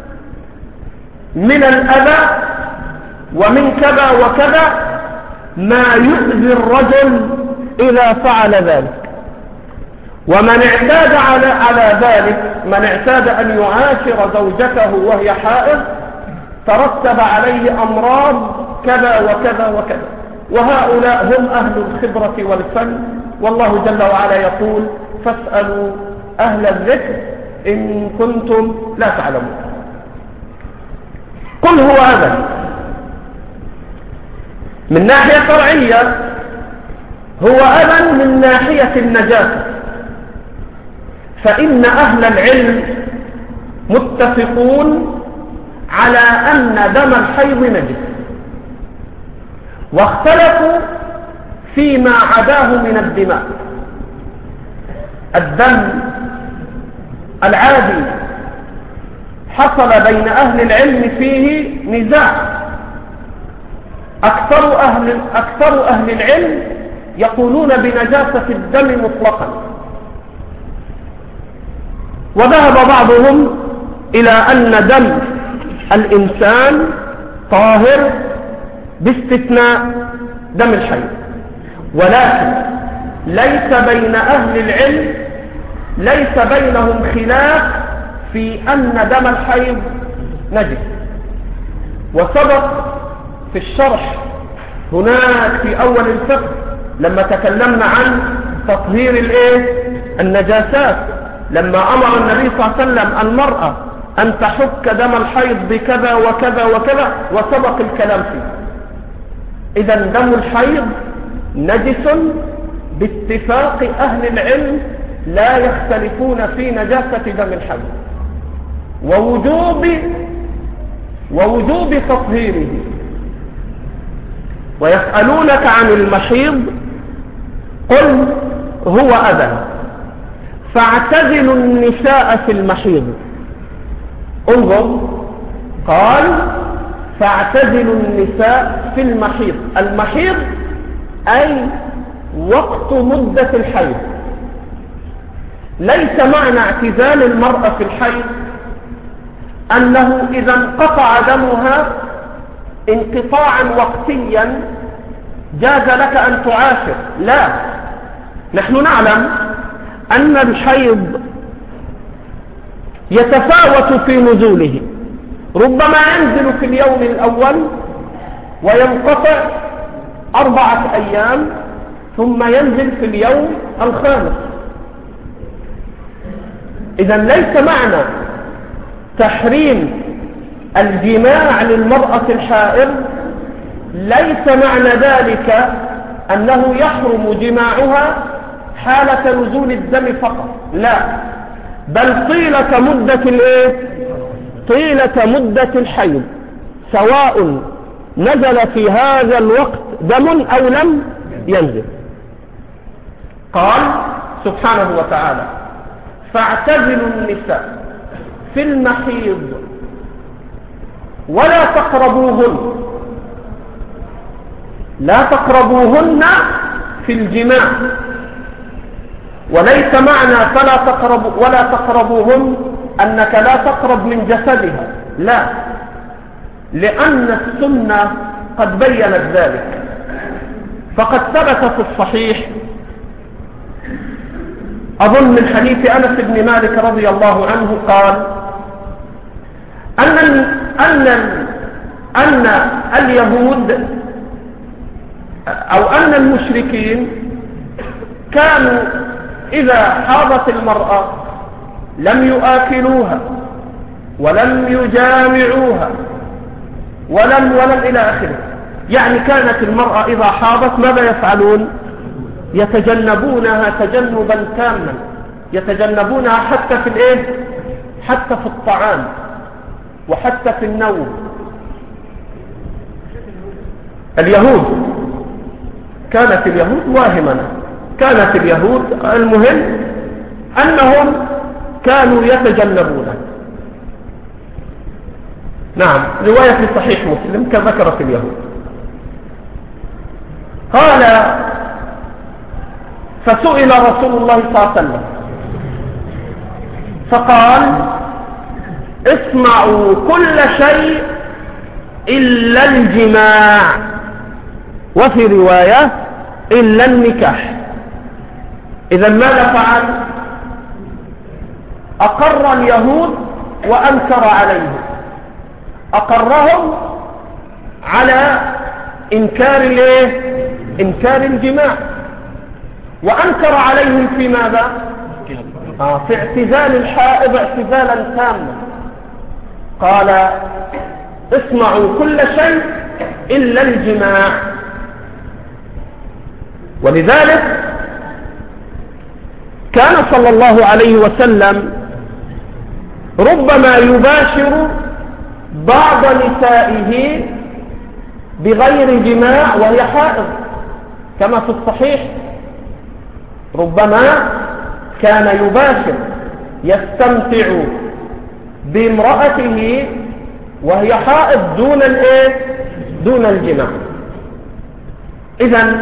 من الأذى ومن كذا وكذا ما يؤذي الرجل إذا فعل ذلك. ومن اعتاد على, على ذلك، من اعتاد أن يعاشر زوجته وهي حائض ترتب عليه أمراض كذا وكذا وكذا، وهؤلاء هم أهل الخبرة والفن. والله جل وعلا يقول فاسألوا أهل الذكر إن كنتم لا تعلمون. قل هو هذا من ناحية شرعية هو أذى من ناحية النجاسة، فإن أهل العلم متفقون على أن دم الحيض نجس، واختلفوا فيما عداه من الدماء. الدم العادي حصل بين أهل العلم فيه نزاع. أكثر أهل, أكثر أهل العلم يقولون بنجاسة الدم مطلقا، وذهب بعضهم إلى أن دم الإنسان طاهر باستثناء دم الحيض. ولكن ليس بين أهل العلم ليس بينهم خلاف في أن دم الحيض نجس. وسبق في الشرح هناك في أول الفقه لما تكلمنا عن تطهير الايه النجاسات، لما أمر النبي صلى الله عليه وسلم المرأة أن تحك دم الحيض بكذا وكذا وكذا، وسبق الكلام فيه. إذا دم الحيض نجس باتفاق أهل العلم، لا يختلفون في نجاسة دم الحيض ووجوب ووجوب تطهيره. ويسألونك عن المحيض قل هو أذى فاعتزلوا النساء في المحيض. انظر، قال فاعتزلوا النساء في المحيض. المحيض أي وقت مدة الحيض. ليس معنى اعتزال المرأة في الحيض أنه إذا انقطع دمها انقطاعا وقتيا جاز لك أن تعاشر، لا. نحن نعلم أن الحيض يتفاوت في نزوله، ربما ينزل في اليوم الأول وينقطع أربعة أيام ثم ينزل في اليوم الخامس. إذا ليس معنى تحريم الجماع للمرأة الحائض ليس معنى ذلك أنه يحرم جماعها حالة نزول الدم فقط، لا، بل طيلة مدة الايه طيلة مدة الحيض، سواء نزل في هذا الوقت دم أو لم ينزل. قال سبحانه وتعالى فاعتزلوا النساء في المحيض ولا تقربوهن، لا تقربوهن في الجماع. وليس معنى فلا تقرب ولا تقربوهن أنك لا تقرب من جسدها، لا، لأن السنة قد بينت ذلك. فقد ثبت في الصحيح أظن من حديث أنس بن مالك رضي الله عنه قال أن أن أن اليهود أو أن المشركين كانوا إذا حاضت المرأة لم يؤكلوها ولم يجامعوها ولم ولم إلى آخره. يعني كانت المرأة إذا حاضت ماذا يفعلون؟ يتجنبونها تجنبا تاما، يتجنبونها حتى في الايه حتى في الطعام. وحتى في النوم. اليهود كانت اليهود واهمة كانت اليهود المهم أنهم كانوا يتجنبون. نعم، رواية في صحيح مسلم كذكرت اليهود. قال فسئل رسول الله صلى الله عليه وسلم فقال اسمعوا كل شيء إلا الجماع، وفي رواية إلا النكاح. إذا ماذا فعل؟ أقر اليهود وأنكر عليهم، أقرهم على إنكار الايه؟ إنكار الجماع، وأنكر عليهم في ماذا؟ آه في اعتزال الحائض اعتزالا تاما. قال اسمعوا كل شيء إلا الجماع. ولذلك كان صلى الله عليه وسلم ربما يباشر بعض نسائه بغير جماع وهي حائض، كما في الصحيح ربما كان يباشر يستمتع بامرأته وهي حائض دون الايه؟ دون الجماع. إذن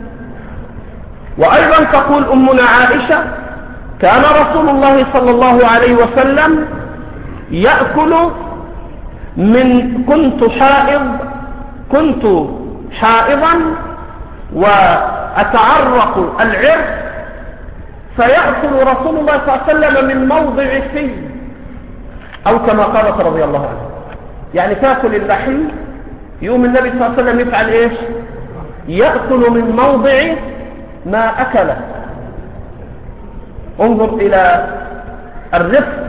وأيضا تقول أمنا عائشة كان رسول الله صلى الله عليه وسلم يأكل من كنت حائض كنت حائضا وأتعرق العرق فيأكل رسول الله صلى الله عليه وسلم من موضع في، أو كما قالت رضي الله عنه، يعني تأكل اللحم يوم النبي صلى الله عليه وسلم يفعل إيش؟ يأكل من موضع ما أكله. انظر إلى الرفق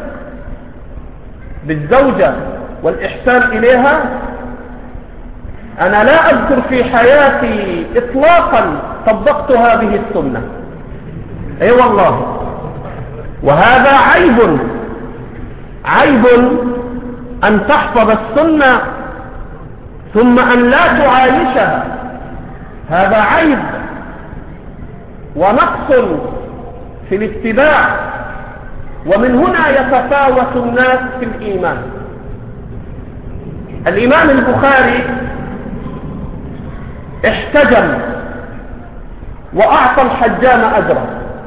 بالزوجة والإحسان إليها. أنا لا أذكر في حياتي إطلاقا طبقت هذه السنة، أي والله، وهذا عيب عيب أن تحفظ السنة ثم أن لا تعايشها، هذا عيب ونقص في الاتباع. ومن هنا يتفاوت الناس في الإيمان. الإمام البخاري احتجم وأعطى الحجام أجره،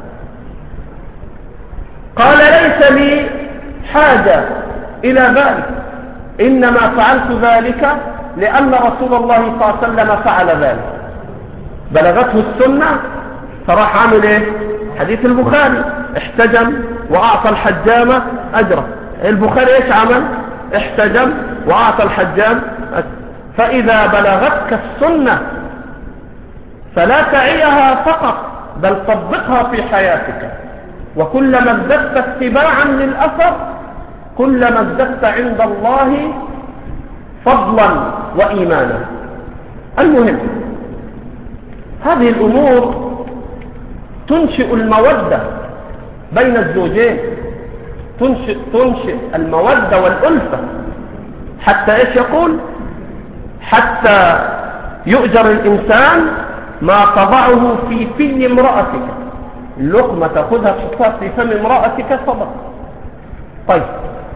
قال ليس لي حاجة إلى ذلك، إنما فعلت ذلك لأن رسول الله صلى الله عليه وسلم فعل ذلك. بلغته السنة فراح عامل ايه؟ حديث البخاري احتجم وأعطى الحجام أجره. البخاري ايش عمل؟ احتجم وأعطى الحجام أجره. فإذا بلغتك السنة فلا تعيها فقط بل طبقها في حياتك، وكلما ازددت اتباعا للأثر كلما ازددت عند الله فضلا وإيمانا. المهم هذه الأمور تنشئ المودة بين الزوجين، تنشئ, تنشئ المودة والألفة، حتى إيش يقول؟ حتى يؤجر الإنسان ما تضعه في في امرأتك، اللقمة تأخذها تحطها في فم امرأتك صدق. طيب،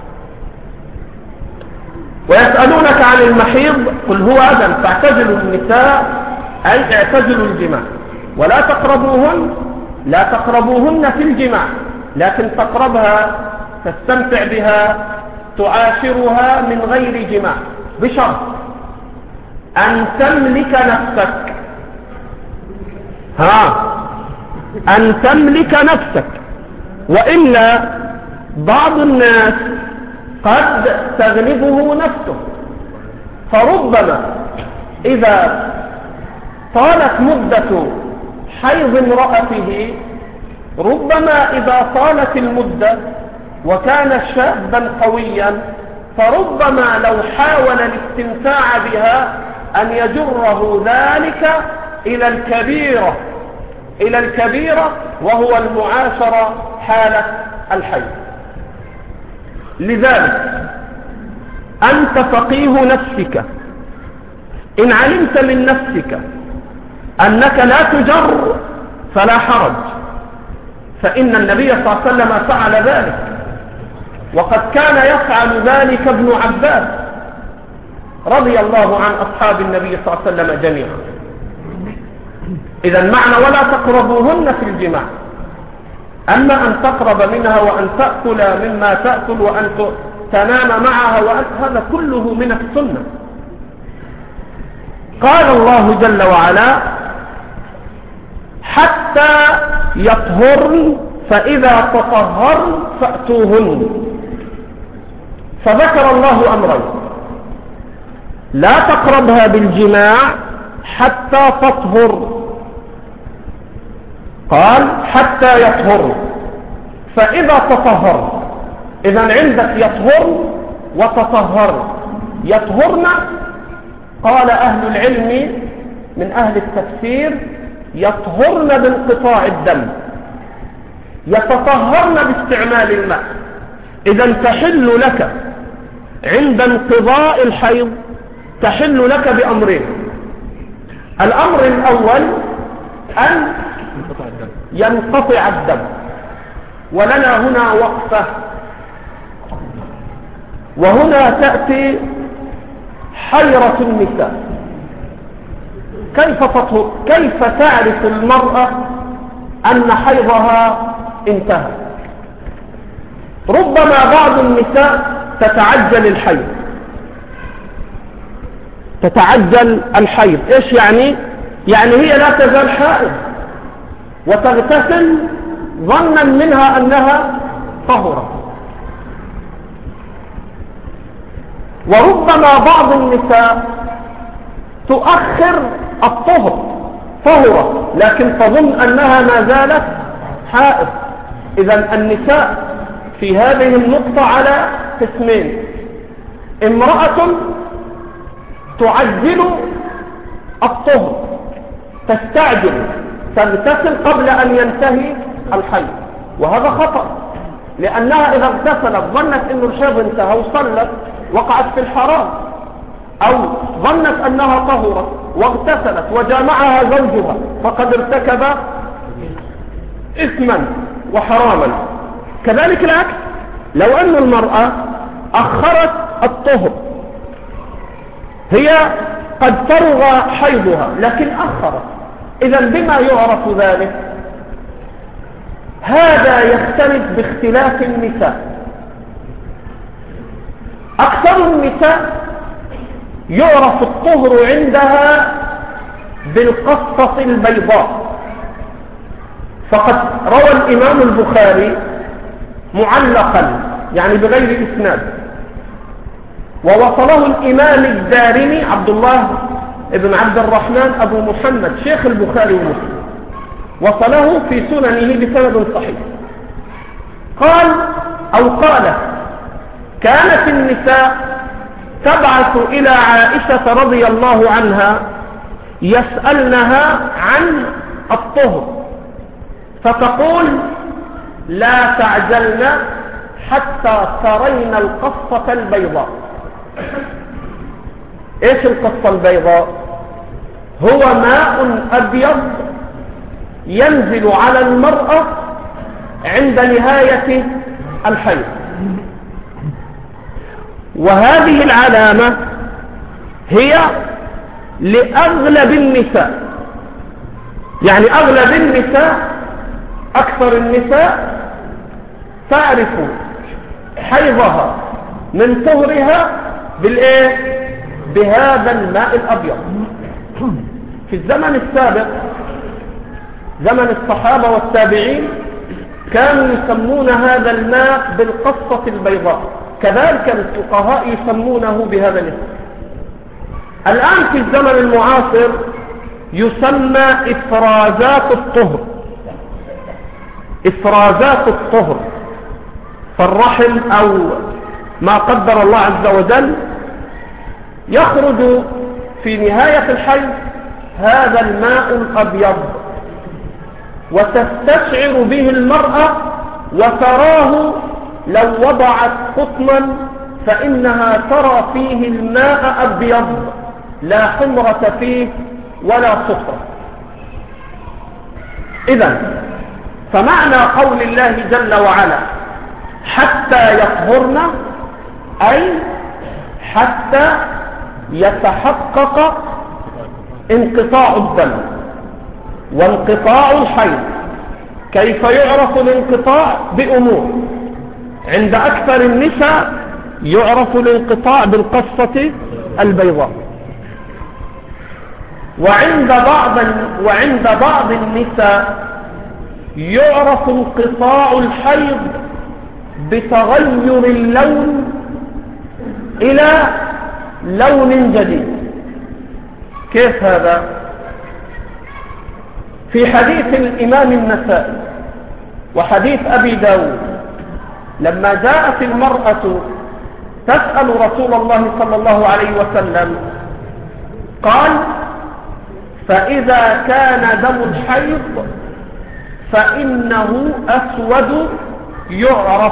ويسألونك عن المحيض قل هو أذى فاعتزلوا النساء، أي اعتزلوا الجماع ولا تقربوهن، لا تقربوهن في الجماع، لكن تقربها تستمتع بها تعاشرها من غير جماع بشرط أن تملك نفسك. ها أن تملك نفسك، وإلا بعض الناس قد تغلبه نفسه، فربما إذا طالت مدة حيض امرأته، ربما إذا طالت المدة وكان شابا قويا، فربما لو حاول الاستمتاع بها أن يجره ذلك إلى الكبيرة إلى الكبيرة وهو المعاشرة حالة الحيض. لذلك أنت فقيه نفسك، إن علمت من نفسك أنك لا تجر فلا حرج، فإن النبي صلى الله عليه وسلم فعل ذلك، وقد كان يفعل ذلك ابن عباس رضي الله عن أصحاب النبي صلى الله عليه وسلم جميعا. إذا معنى ولا تقربوهن في الجماع، أما أن تقرب منها وأن تأكل مما تأكل وأن تنام معها وأن هذا كله من السنة. قال الله جل وعلا حتى يطهرن فإذا تطهرن فأتوهن، فذكر الله أمرين: لا تقربها بالجماع حتى تطهر، قال حتى يطهر، فإذا تطهر. إذن عندك يطهر وتطهر. يطهرن قال أهل العلم من أهل التفسير يطهرن بانقطاع الدم، يتطهرن باستعمال الماء. إذن تحل لك عند انقضاء الحيض، تحل لك بأمرين: الأمر الأول أن ينقطع الدم، ولنا هنا وقفة، وهنا تأتي حيرة النساء. كيف تطهر؟ كيف تعرف المرأة أن حيضها انتهى؟ ربما بعض النساء تتعجل الحيض، تتعجل الحيض. إيش يعني؟ يعني هي لا تزال حائض وتغتسل ظنا منها أنها طهرت. وربما بعض النساء تؤخر الطهر، طهرت لكن تظن أنها ما زالت حائض. إذن النساء في هذه النقطة على قسمين: امرأة تعجل الطهر، تستعجل، تغتسل قبل أن ينتهي الحيض، وهذا خطأ، لأنها إذا اغتسلت ظنت أن الحيض انتهى وصلت وقعت في الحرام، أو ظنت أنها طهرت واغتسلت وجامعها زوجها فقد ارتكب إثما وحراما. كذلك العكس، لو أن المرأة أخرت الطهر، هي قد فرغ حيضها لكن أخرت، إذن بما يعرف ذلك؟ هذا يختلف باختلاف النساء. أكثر النساء يعرف الطهر عندها بالقصة البيضاء، فقد روى الإمام البخاري معلقا يعني بغير إسناد، ووصله الإمام الدارمي عبد الله ابن عبد الرحمن أبو محمد شيخ البخاري ومسلم، وصله في سننه بسند صحيح. قال أو قال: كانت النساء تبعث إلى عائشة رضي الله عنها يسألنها عن الطهر، فتقول: لا تعجلن حتى ترين القصة البيضاء. ايش القصة البيضاء؟ هو ماء أبيض ينزل على المرأة عند نهاية الحيض، وهذه العلامة هي لأغلب النساء، يعني أغلب النساء، أكثر النساء تعرف حيضها من طهرها بالإيه؟ بهذا الماء الأبيض. في الزمن السابق زمن الصحابة والتابعين كانوا يسمون هذا الماء بالقصة البيضاء، كذلك الفقهاء يسمونه بهذا الاسم. الآن في الزمن المعاصر يسمى إفرازات الطهر، إفرازات الطهر، فالرحم أو ما قدر الله عز وجل يخرج في نهاية الحيض هذا الماء الأبيض، وتستشعر به المرأة وتراه لو وضعت قطنا فإنها ترى فيه الماء أبيض لا حمرة فيه ولا صفرة. إذن فمعنى قول الله جل وعلا حتى يطهرن أي حتى يتحقق انقطاع الدم وانقطاع الحيض. كيف يعرف الانقطاع؟ بأمور. عند أكثر النساء يعرف الانقطاع بالقصة البيضاء، وعند بعض وعند بعض النساء يعرف انقطاع الحيض بتغير اللون إلى لون جديد. كيف هذا؟ في حديث الإمام النسائي وحديث أبي داود لما جاءت المرأة تسأل رسول الله صلى الله عليه وسلم قال فإذا كان دم الحيض فإنه أسود يعرف.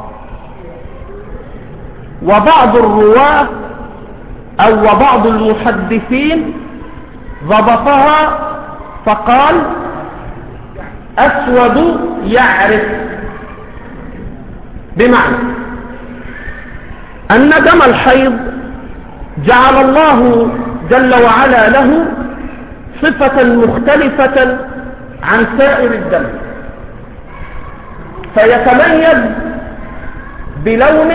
وبعض الرواة أو وبعض المحدثين ضبطها فقال أسود يعرف، بمعنى أن دم الحيض جعل الله جل وعلا له صفة مختلفة عن سائر الدم، فيتميز بلون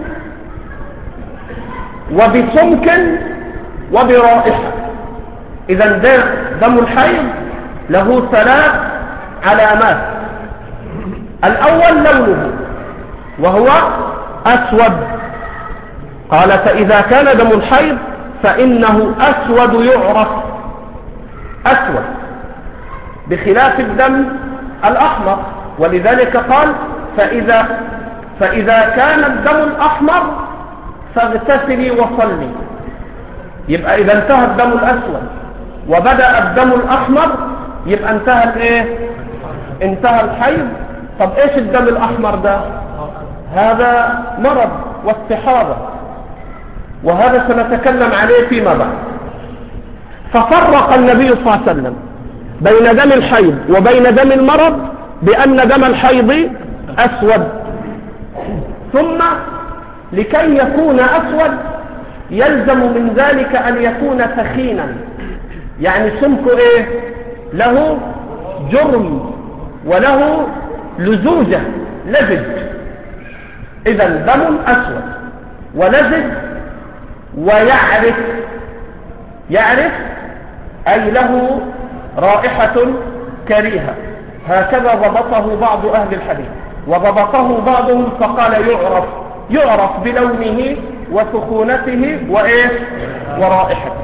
وبسمك وبرائحة. إذا دم الحيض له ثلاث علامات. الأول لونه وهو أسود، قال فإذا كان دم الحيض فإنه أسود يعرف، أسود بخلاف الدم الأحمر. ولذلك قال فإذا, فإذا كان الدم الأحمر فاغتسلي وصلي. يبقى إذا انتهى الدم الأسود وبدأ الدم الأحمر يبقى انتهى الايه؟ انتهى الحيض. طب ايش الدم الأحمر ده؟ هذا مرض واستحاضة، وهذا سنتكلم عليه فيما بعد. ففرق النبي صلى الله عليه وسلم بين دم الحيض وبين دم المرض بأن دم الحيض أسود. ثم لكي يكون أسود يلزم من ذلك أن يكون ثخينا، يعني سمكه إيه؟ له جرم وله لزوجة لزج. إذا دم أسود ولزج ويعرف، يعرف أي له رائحة كريهة. هكذا ضبطه بعض أهل الحديث، وضبطه بعضهم فقال يعرف، يعرف بلونه وسخونته وإيه؟ ورائحته.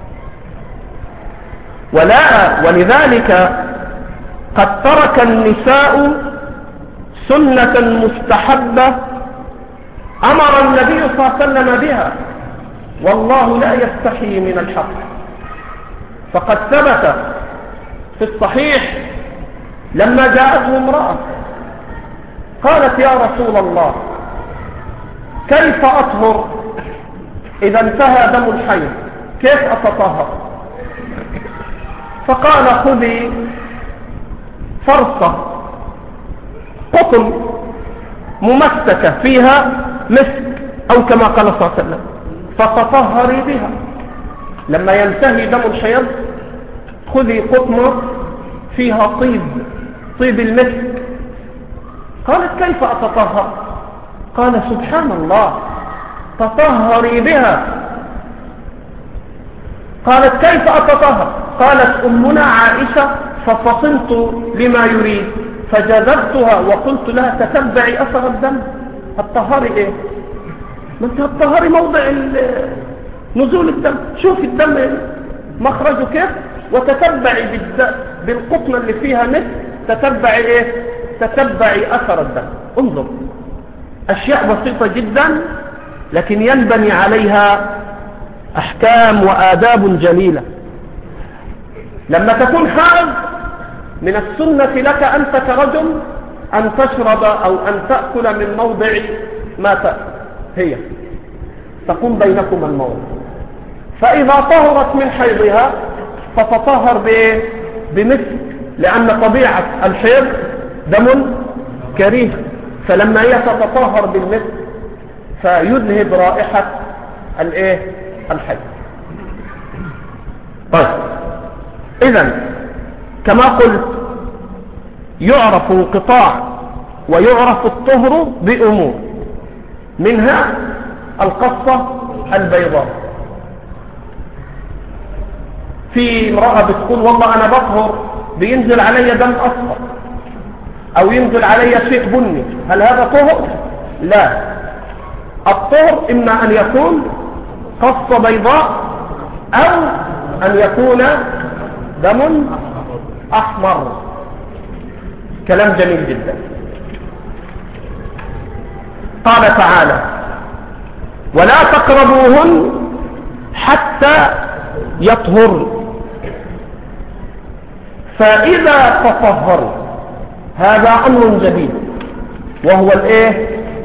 ولا ولذلك قد ترك النساء سنة مستحبة أمر النبي صلى الله عليه وسلم بها، والله لا يستحي من الحق. فقد ثبت في الصحيح لما جاءته امرأة قالت يا رسول الله كيف أطهر إذا انتهى دم الحيض؟ كيف أتطهر؟ فقال خذي فرصة قطن ممسكة فيها مسك أو كما قال صلى الله عليه وسلم فتطهري بها. لما ينتهي دم الحيض خذي قطنة فيها طيب، طيب المسك. قالت كيف أتطهر؟ قال سبحان الله تطهري بها. قالت كيف أتطهر؟ قالت أمنا عائشة ففطنت لما يريد فجذبتها وقلت لها تتبعي أثر الدم. هتطهري إيه؟ ما انت هتطهري موضع نزول الدم، شوف الدم مخرجه كيف وتتبعي بالقطنة اللي فيها مثل، تتبعي إيه؟ تتبعي أثر الدم. انظر، أشياء بسيطة جدا لكن ينبني عليها أحكام وآداب جليلة. لما تكون حائض من السنة لك أنت كرجل أن تشرب أو أن تأكل من موضع ما تأكل. هي تقوم بينكم الموت. فإذا طهرت من حيضها فتطهر بإيه؟ بمثل، لأن طبيعة الحيض دم كريه، فلما هي تتطهر بالمثل فيذهب رائحة الايه؟ الحيض. طيب، إذن كما قلت يعرف انقطاع ويعرف الطهر بأمور، منها القصة البيضاء. في امرأة بتقول والله أنا بطهر بينزل علي دم أصفر أو ينزل علي شيء بني، هل هذا طهر؟ لا، الطهر إما أن يكون قصة بيضاء أو أن يكون دم أحمر. كلام جميل جدا. قال تعالى ولا تقربوهن حتى يطهرن، فإذا تطهرن هذا أمر جديد وهو الايه؟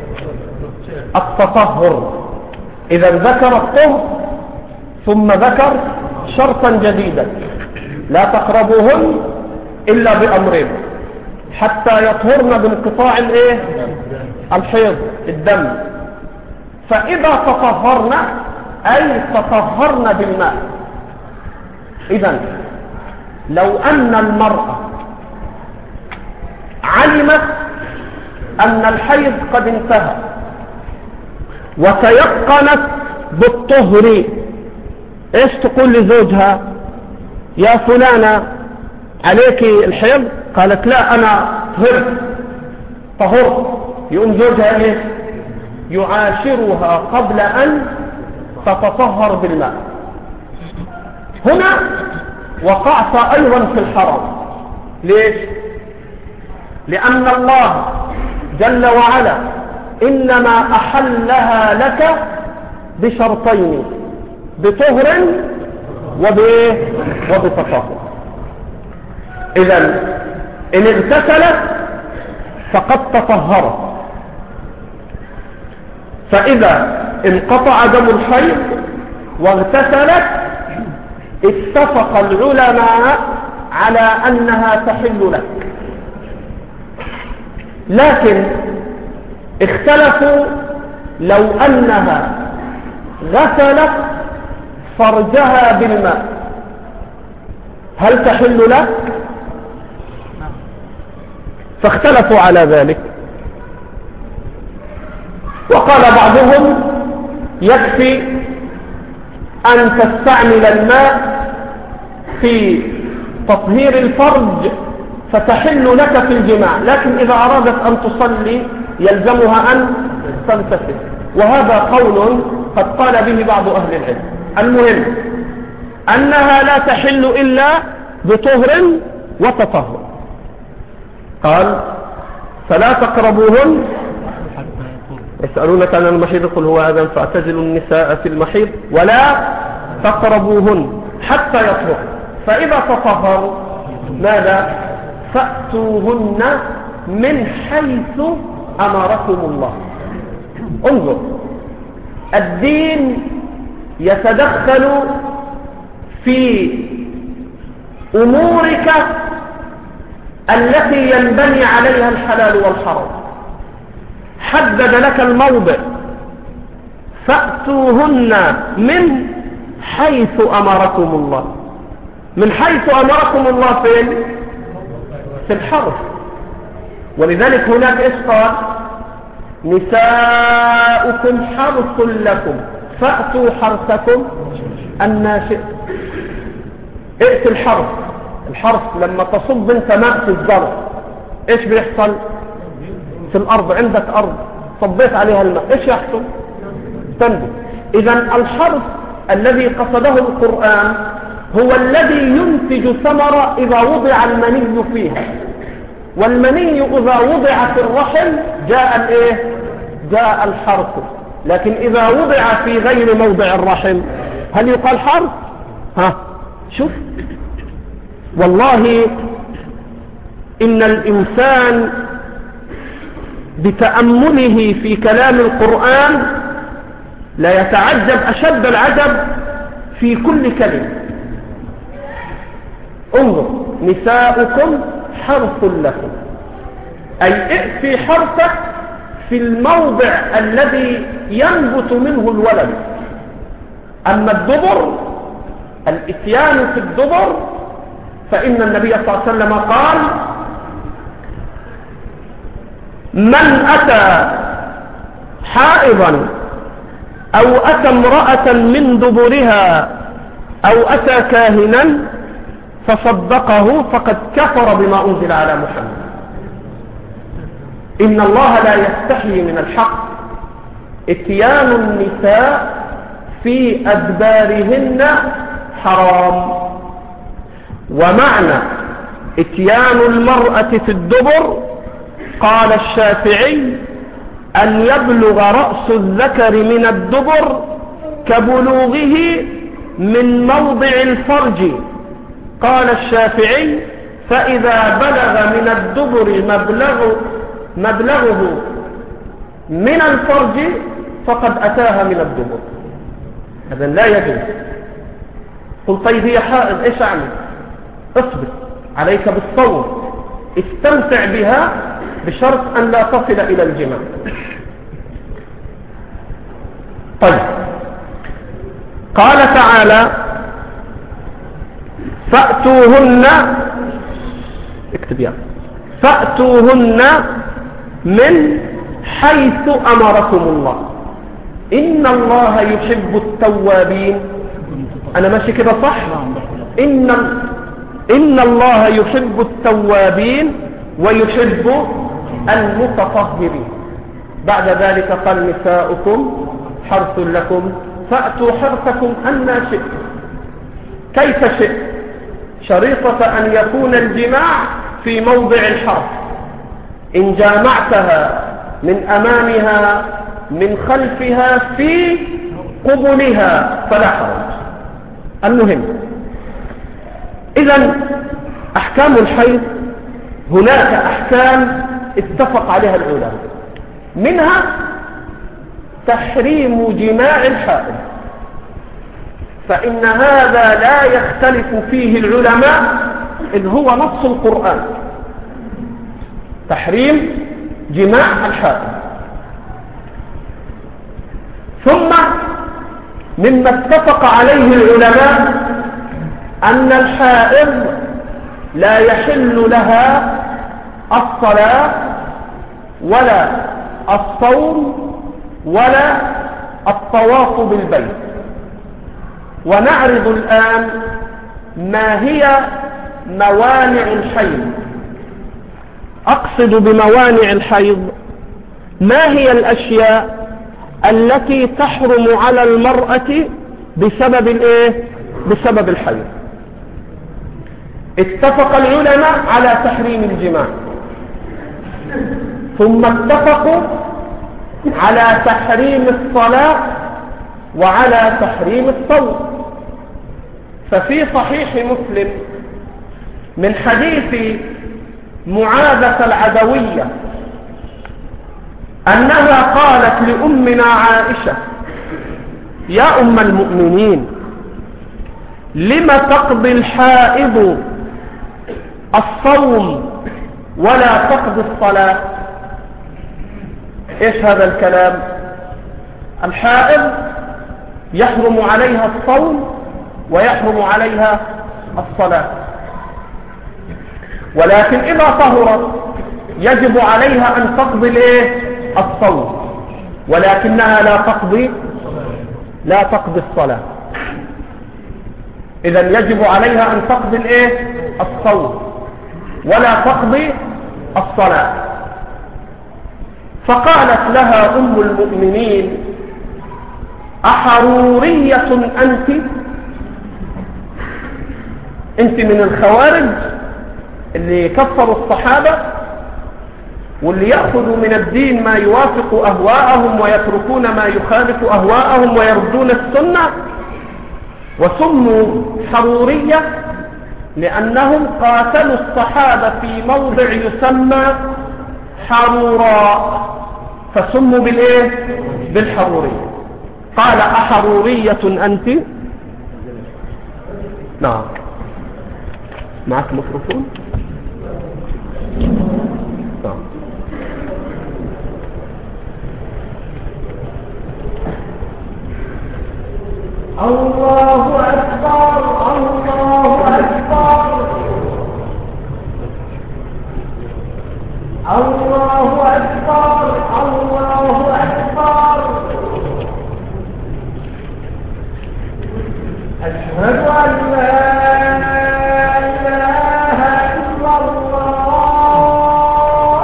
التطهر. إذا ذكر الطهر ثم ذكر شرطا جديدا، لا تقربوهن إلا بأمرين، حتى يطهرن بانقطاع الايه؟ الحيض الدم. فإذا تطهرن أي تطهرن بالماء. إذن لو أن المرأة علمت أن الحيض قد انتهى وتيقنت بالطهر، ايش تقول لزوجها؟ يا فلانة عليك الحيض؟ قالت لا أنا طهرت طهرت. يقوم زوجها ايه؟ يعاشرها قبل أن تتطهر بالماء. هنا وقعت أيضا في الحرام. ليش؟ لأن الله جل وعلا إنما أحلها لك بشرطين، بطهر وبتطهر. إذن إن اغتسلت فقد تطهرت، فإذا انقطع دم الحيض واغتسلت اتفق العلماء على أنها تحل لك. لكن اختلفوا لو أنها غسلت فرجها بالماء هل تحل لك؟ فاختلفوا على ذلك، وقال بعضهم يكفي أن تستعمل الماء في تطهير الفرج فتحل لك في الجماع، لكن إذا أرادت أن تصلي يلزمها أن تغتسل، وهذا قول قد قال به بعض أهل العلم. المهم أنها لا تحل إلا بطهر وتطهر. قال فلا تقربوهن، يسألونك عن المحيض قل هو أذى فاعتزلوا النساء في المحيض ولا تقربوهن حتى يطهر، فإذا تطهروا ماذا؟ فأتوهن من حيث أمركم الله. انظر، الدين يتدخل في أمورك التي ينبني عليها الحلال والحرام. حدد لك الموضع، فأتوهن من حيث أمركم الله. من حيث أمركم الله فين؟ في الحرث. ولذلك هناك إيش قال؟ نساؤكم حرث لكم فأتوا حرثكم أن شئتم. ائت الحرث. الحرث لما تصب انت ماء في الزرع ايش بيحصل؟ في الأرض عندك أرض صبيت عليها الماء ايش يحصل؟ تنبت. إذا الحرث الذي قصده القرآن هو الذي ينتج ثمرة إذا وضع المني فيها، والمني إذا وضع في الرحم جاء الايه؟ جاء الحرث. لكن إذا وضع في غير موضع الرحم هل يقال حرث؟ ها شوف، والله إن الإنسان بتأمله في كلام القرآن لا يتعجب أشد العجب في كل كلمة. انظر، نساؤكم حرث لكم، أي ائتي حرثك في الموضع الذي ينبت منه الولد. أما الدبر، الاتيان في الدبر، فإن النبي صلى الله عليه وسلم قال: من أتى حائضا أو أتى امرأة من دبرها أو أتى كاهنا فصدقه فقد كفر بما أنزل على محمد. إن الله لا يستحي من الحق. اتيان النساء في أدبارهن حرام. ومعنى اتيان المرأة في الدبر، قال الشافعي: أن يبلغ رأس الذكر من الدبر كبلوغه من موضع الفرج. قال الشافعي: فإذا بلغ من الدبر مبلغ مبلغه من الفرج فقد أتاها من الدبر. هذا لا يجوز. قل طيب هي حائض، إيش أعمل؟ اصبر، عليك بالصوم، استمتع بها بشرط أن لا تصل إلى الجماع. طيب، قال تعالى: فأتوهن، اكتب يا فأتوهن من حيث أمركم الله إن الله يحب التوابين. أنا ماشي كده صح؟ إن, إن الله يحب التوابين ويحب المتطهرين. بعد ذلك قال: نساؤكم حرث لكم فأتوا حرثكم أن شئتم. كيف شئت؟ شريطة أن يكون الجماع في موضع الحرث. إن جامعتها من أمامها من خلفها في قبلها فلا حرج. المهم، إذن أحكام الحيض هناك أحكام اتفق عليها العلماء، منها تحريم جماع الحائض، فإن هذا لا يختلف فيه العلماء إذ هو نص القرآن، تحريم جماع الحائض. ثم مما اتفق عليه العلماء أن الحائض لا يحل لها الصلاة ولا الصوم ولا الطواف بالبيت. ونعرض الآن ما هي موانع الحيض. أقصد بموانع الحيض ما هي الأشياء التي تحرم على المرأة بسبب الايه؟ بسبب الحيض. اتفق العلماء على تحريم الجماع، ثم اتفقوا على تحريم الصلاة وعلى تحريم الصوم. ففي صحيح مسلم من حديث معاذة العدوية أنها قالت لأمنا عائشة: يا أم المؤمنين، لم تقضي الحائض الصوم ولا تقضي الصلاة؟ إيش هذا الكلام؟ الحائض يحرم عليها الصوم ويحرم عليها الصلاة، ولكن إذا طهرت يجب عليها أن تقضي الايه؟ الصوم، ولكنها لا تقضي لا تقضي الصلاة. إذن يجب عليها أن تقضي الايه؟ الصوم ولا تقضي الصلاة. فقالت لها أم المؤمنين: أحرورية أنت؟ أنت من الخوارج اللي كفروا الصحابة واللي يأخذوا من الدين ما يوافق أهواءهم ويتركون ما يخالف أهواءهم ويردون السنة. وسموا حرورية لأنهم قاتلوا الصحابة في موضع يسمى حروراء، فسموا بالإيه؟ بالحرورية. قال أحرورية أنت؟ نعم. معك ميكروفون؟ نعم. الله أكبر الله أكبر الله أكبر الله أكبر أشهد أن لا إله إلا الله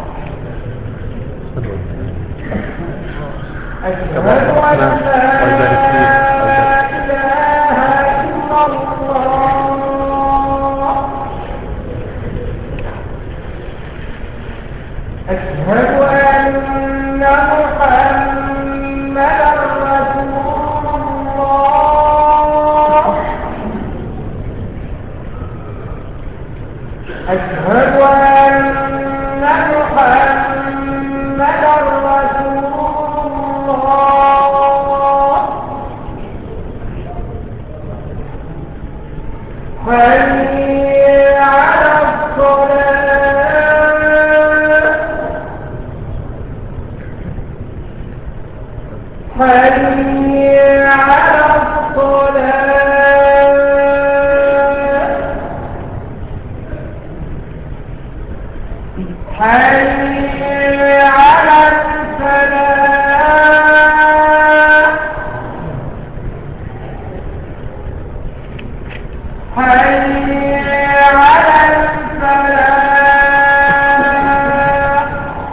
أشهد أن لا أشهد أن محمدا رسول الله أشهد أن محمدا رسول الله حي على الصلاة حي على الصلاة حي على الفلاح حي على الفلاح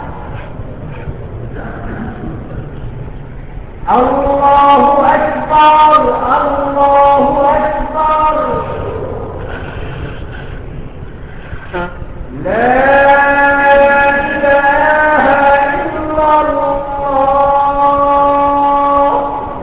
الله أكبر الله أكبر لا إله إلا الله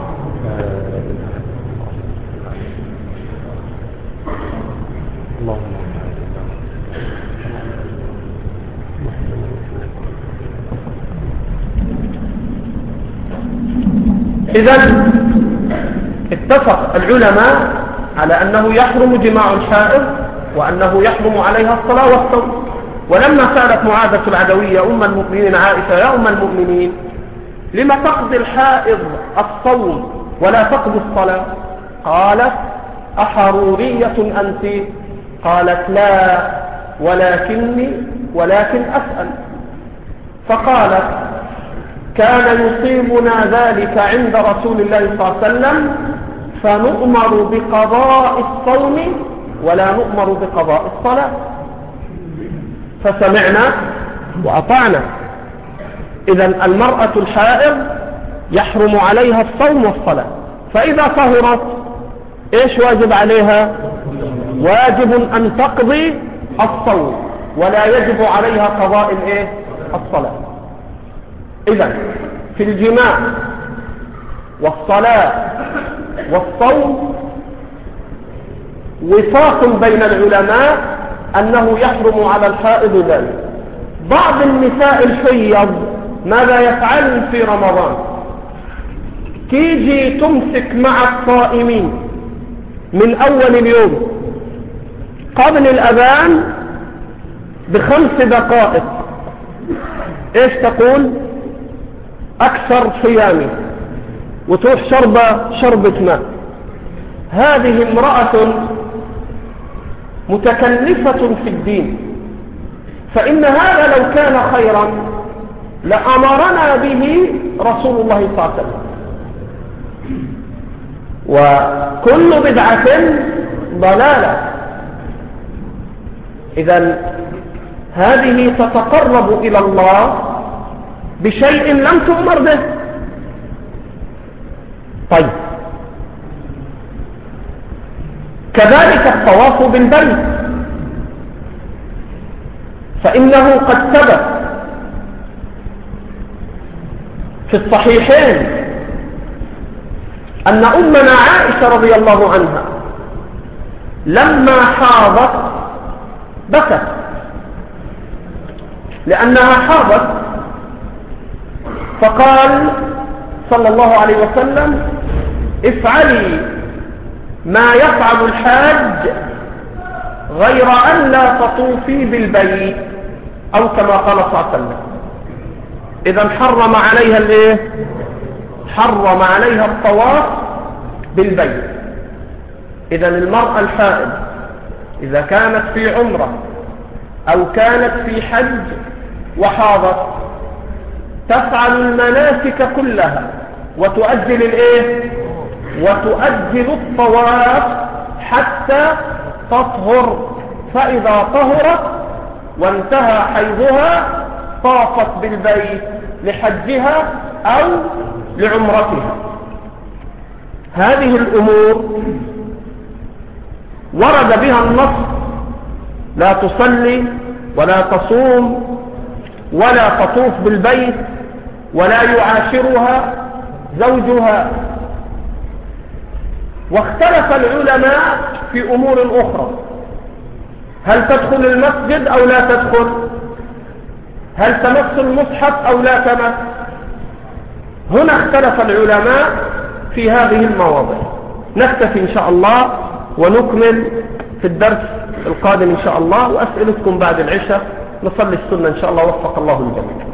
إذن اتفق العلماء على أنه يحرم جماع الحائض وأنه يحرم عليها الصلاة والصوم. ولما سألت معاذة العدوية أم المؤمنين عائشة يا أم المؤمنين لما تقضي الحائض الصوم ولا تقضي الصلاة؟ قالت أحرورية أنت؟ قالت لا ولكني ولكن أسأل. فقالت كان يصيبنا ذلك عند رسول الله صلى الله عليه وسلم فنؤمر بقضاء الصوم ولا نؤمر بقضاء الصلاة، فسمعنا وأطعنا. إذن المرأة الحائض يحرم عليها الصوم والصلاة، فإذا طهرت إيش واجب عليها؟ واجب أن تقضي الصوم ولا يجب عليها قضاء الإيه؟ الصلاة. إذن في الجماع والصلاة والصوم وفاق بين العلماء أنه يحرم على الحائض ذلك. بعض النساء الحيض ماذا يفعل في رمضان؟ تيجي تمسك مع الصائمين من أول اليوم قبل الأذان بخمس دقائق، إيش تقول؟ أكثر صيامي، وتروح شربة شربة ماء. هذه امرأة متكلفة في الدين، فإن هذا لو كان خيرا لأمرنا به رسول الله صلى الله عليه وسلم. وكل بدعة ضلالة. إذن هذه تتقرب إلى الله بشيء لم تؤمر به. طيب كذلك الطواف بالبيت، فإنه قد ثبت في الصحيحين أن أمنا عائشة رضي الله عنها لما حاضت بكت لأنها حاضت، فقال صلى الله عليه وسلم: افعلي ما يفعل الحاج غير أن لا تطوفي بالبيت، أو كما قال صلى الله عليه وسلم. إذا حرم عليها الايه؟ حرم عليها الطواف بالبيت. إذا المرأة الحائض إذا كانت في عمرة أو كانت في حج وحاضت تفعل المناسك كلها وتؤجل الايه؟ وتؤجل الطواف حتى تطهر، فإذا طهرت وانتهى حيضها طافت بالبيت لحجها أو لعمرتها. هذه الأمور ورد بها النص: لا تصلي ولا تصوم ولا تطوف بالبيت ولا يعاشرها زوجها. واختلف العلماء في أمور أخرى: هل تدخل المسجد أو لا تدخل؟ هل تمس المصحف أو لا تمس؟ هنا اختلف العلماء في هذه المواضع. نكتفي إن شاء الله ونكمل في الدرس القادم إن شاء الله، وأسئلتكم بعد العشاء. نصلي السنة إن شاء الله، وفق الله الجميع.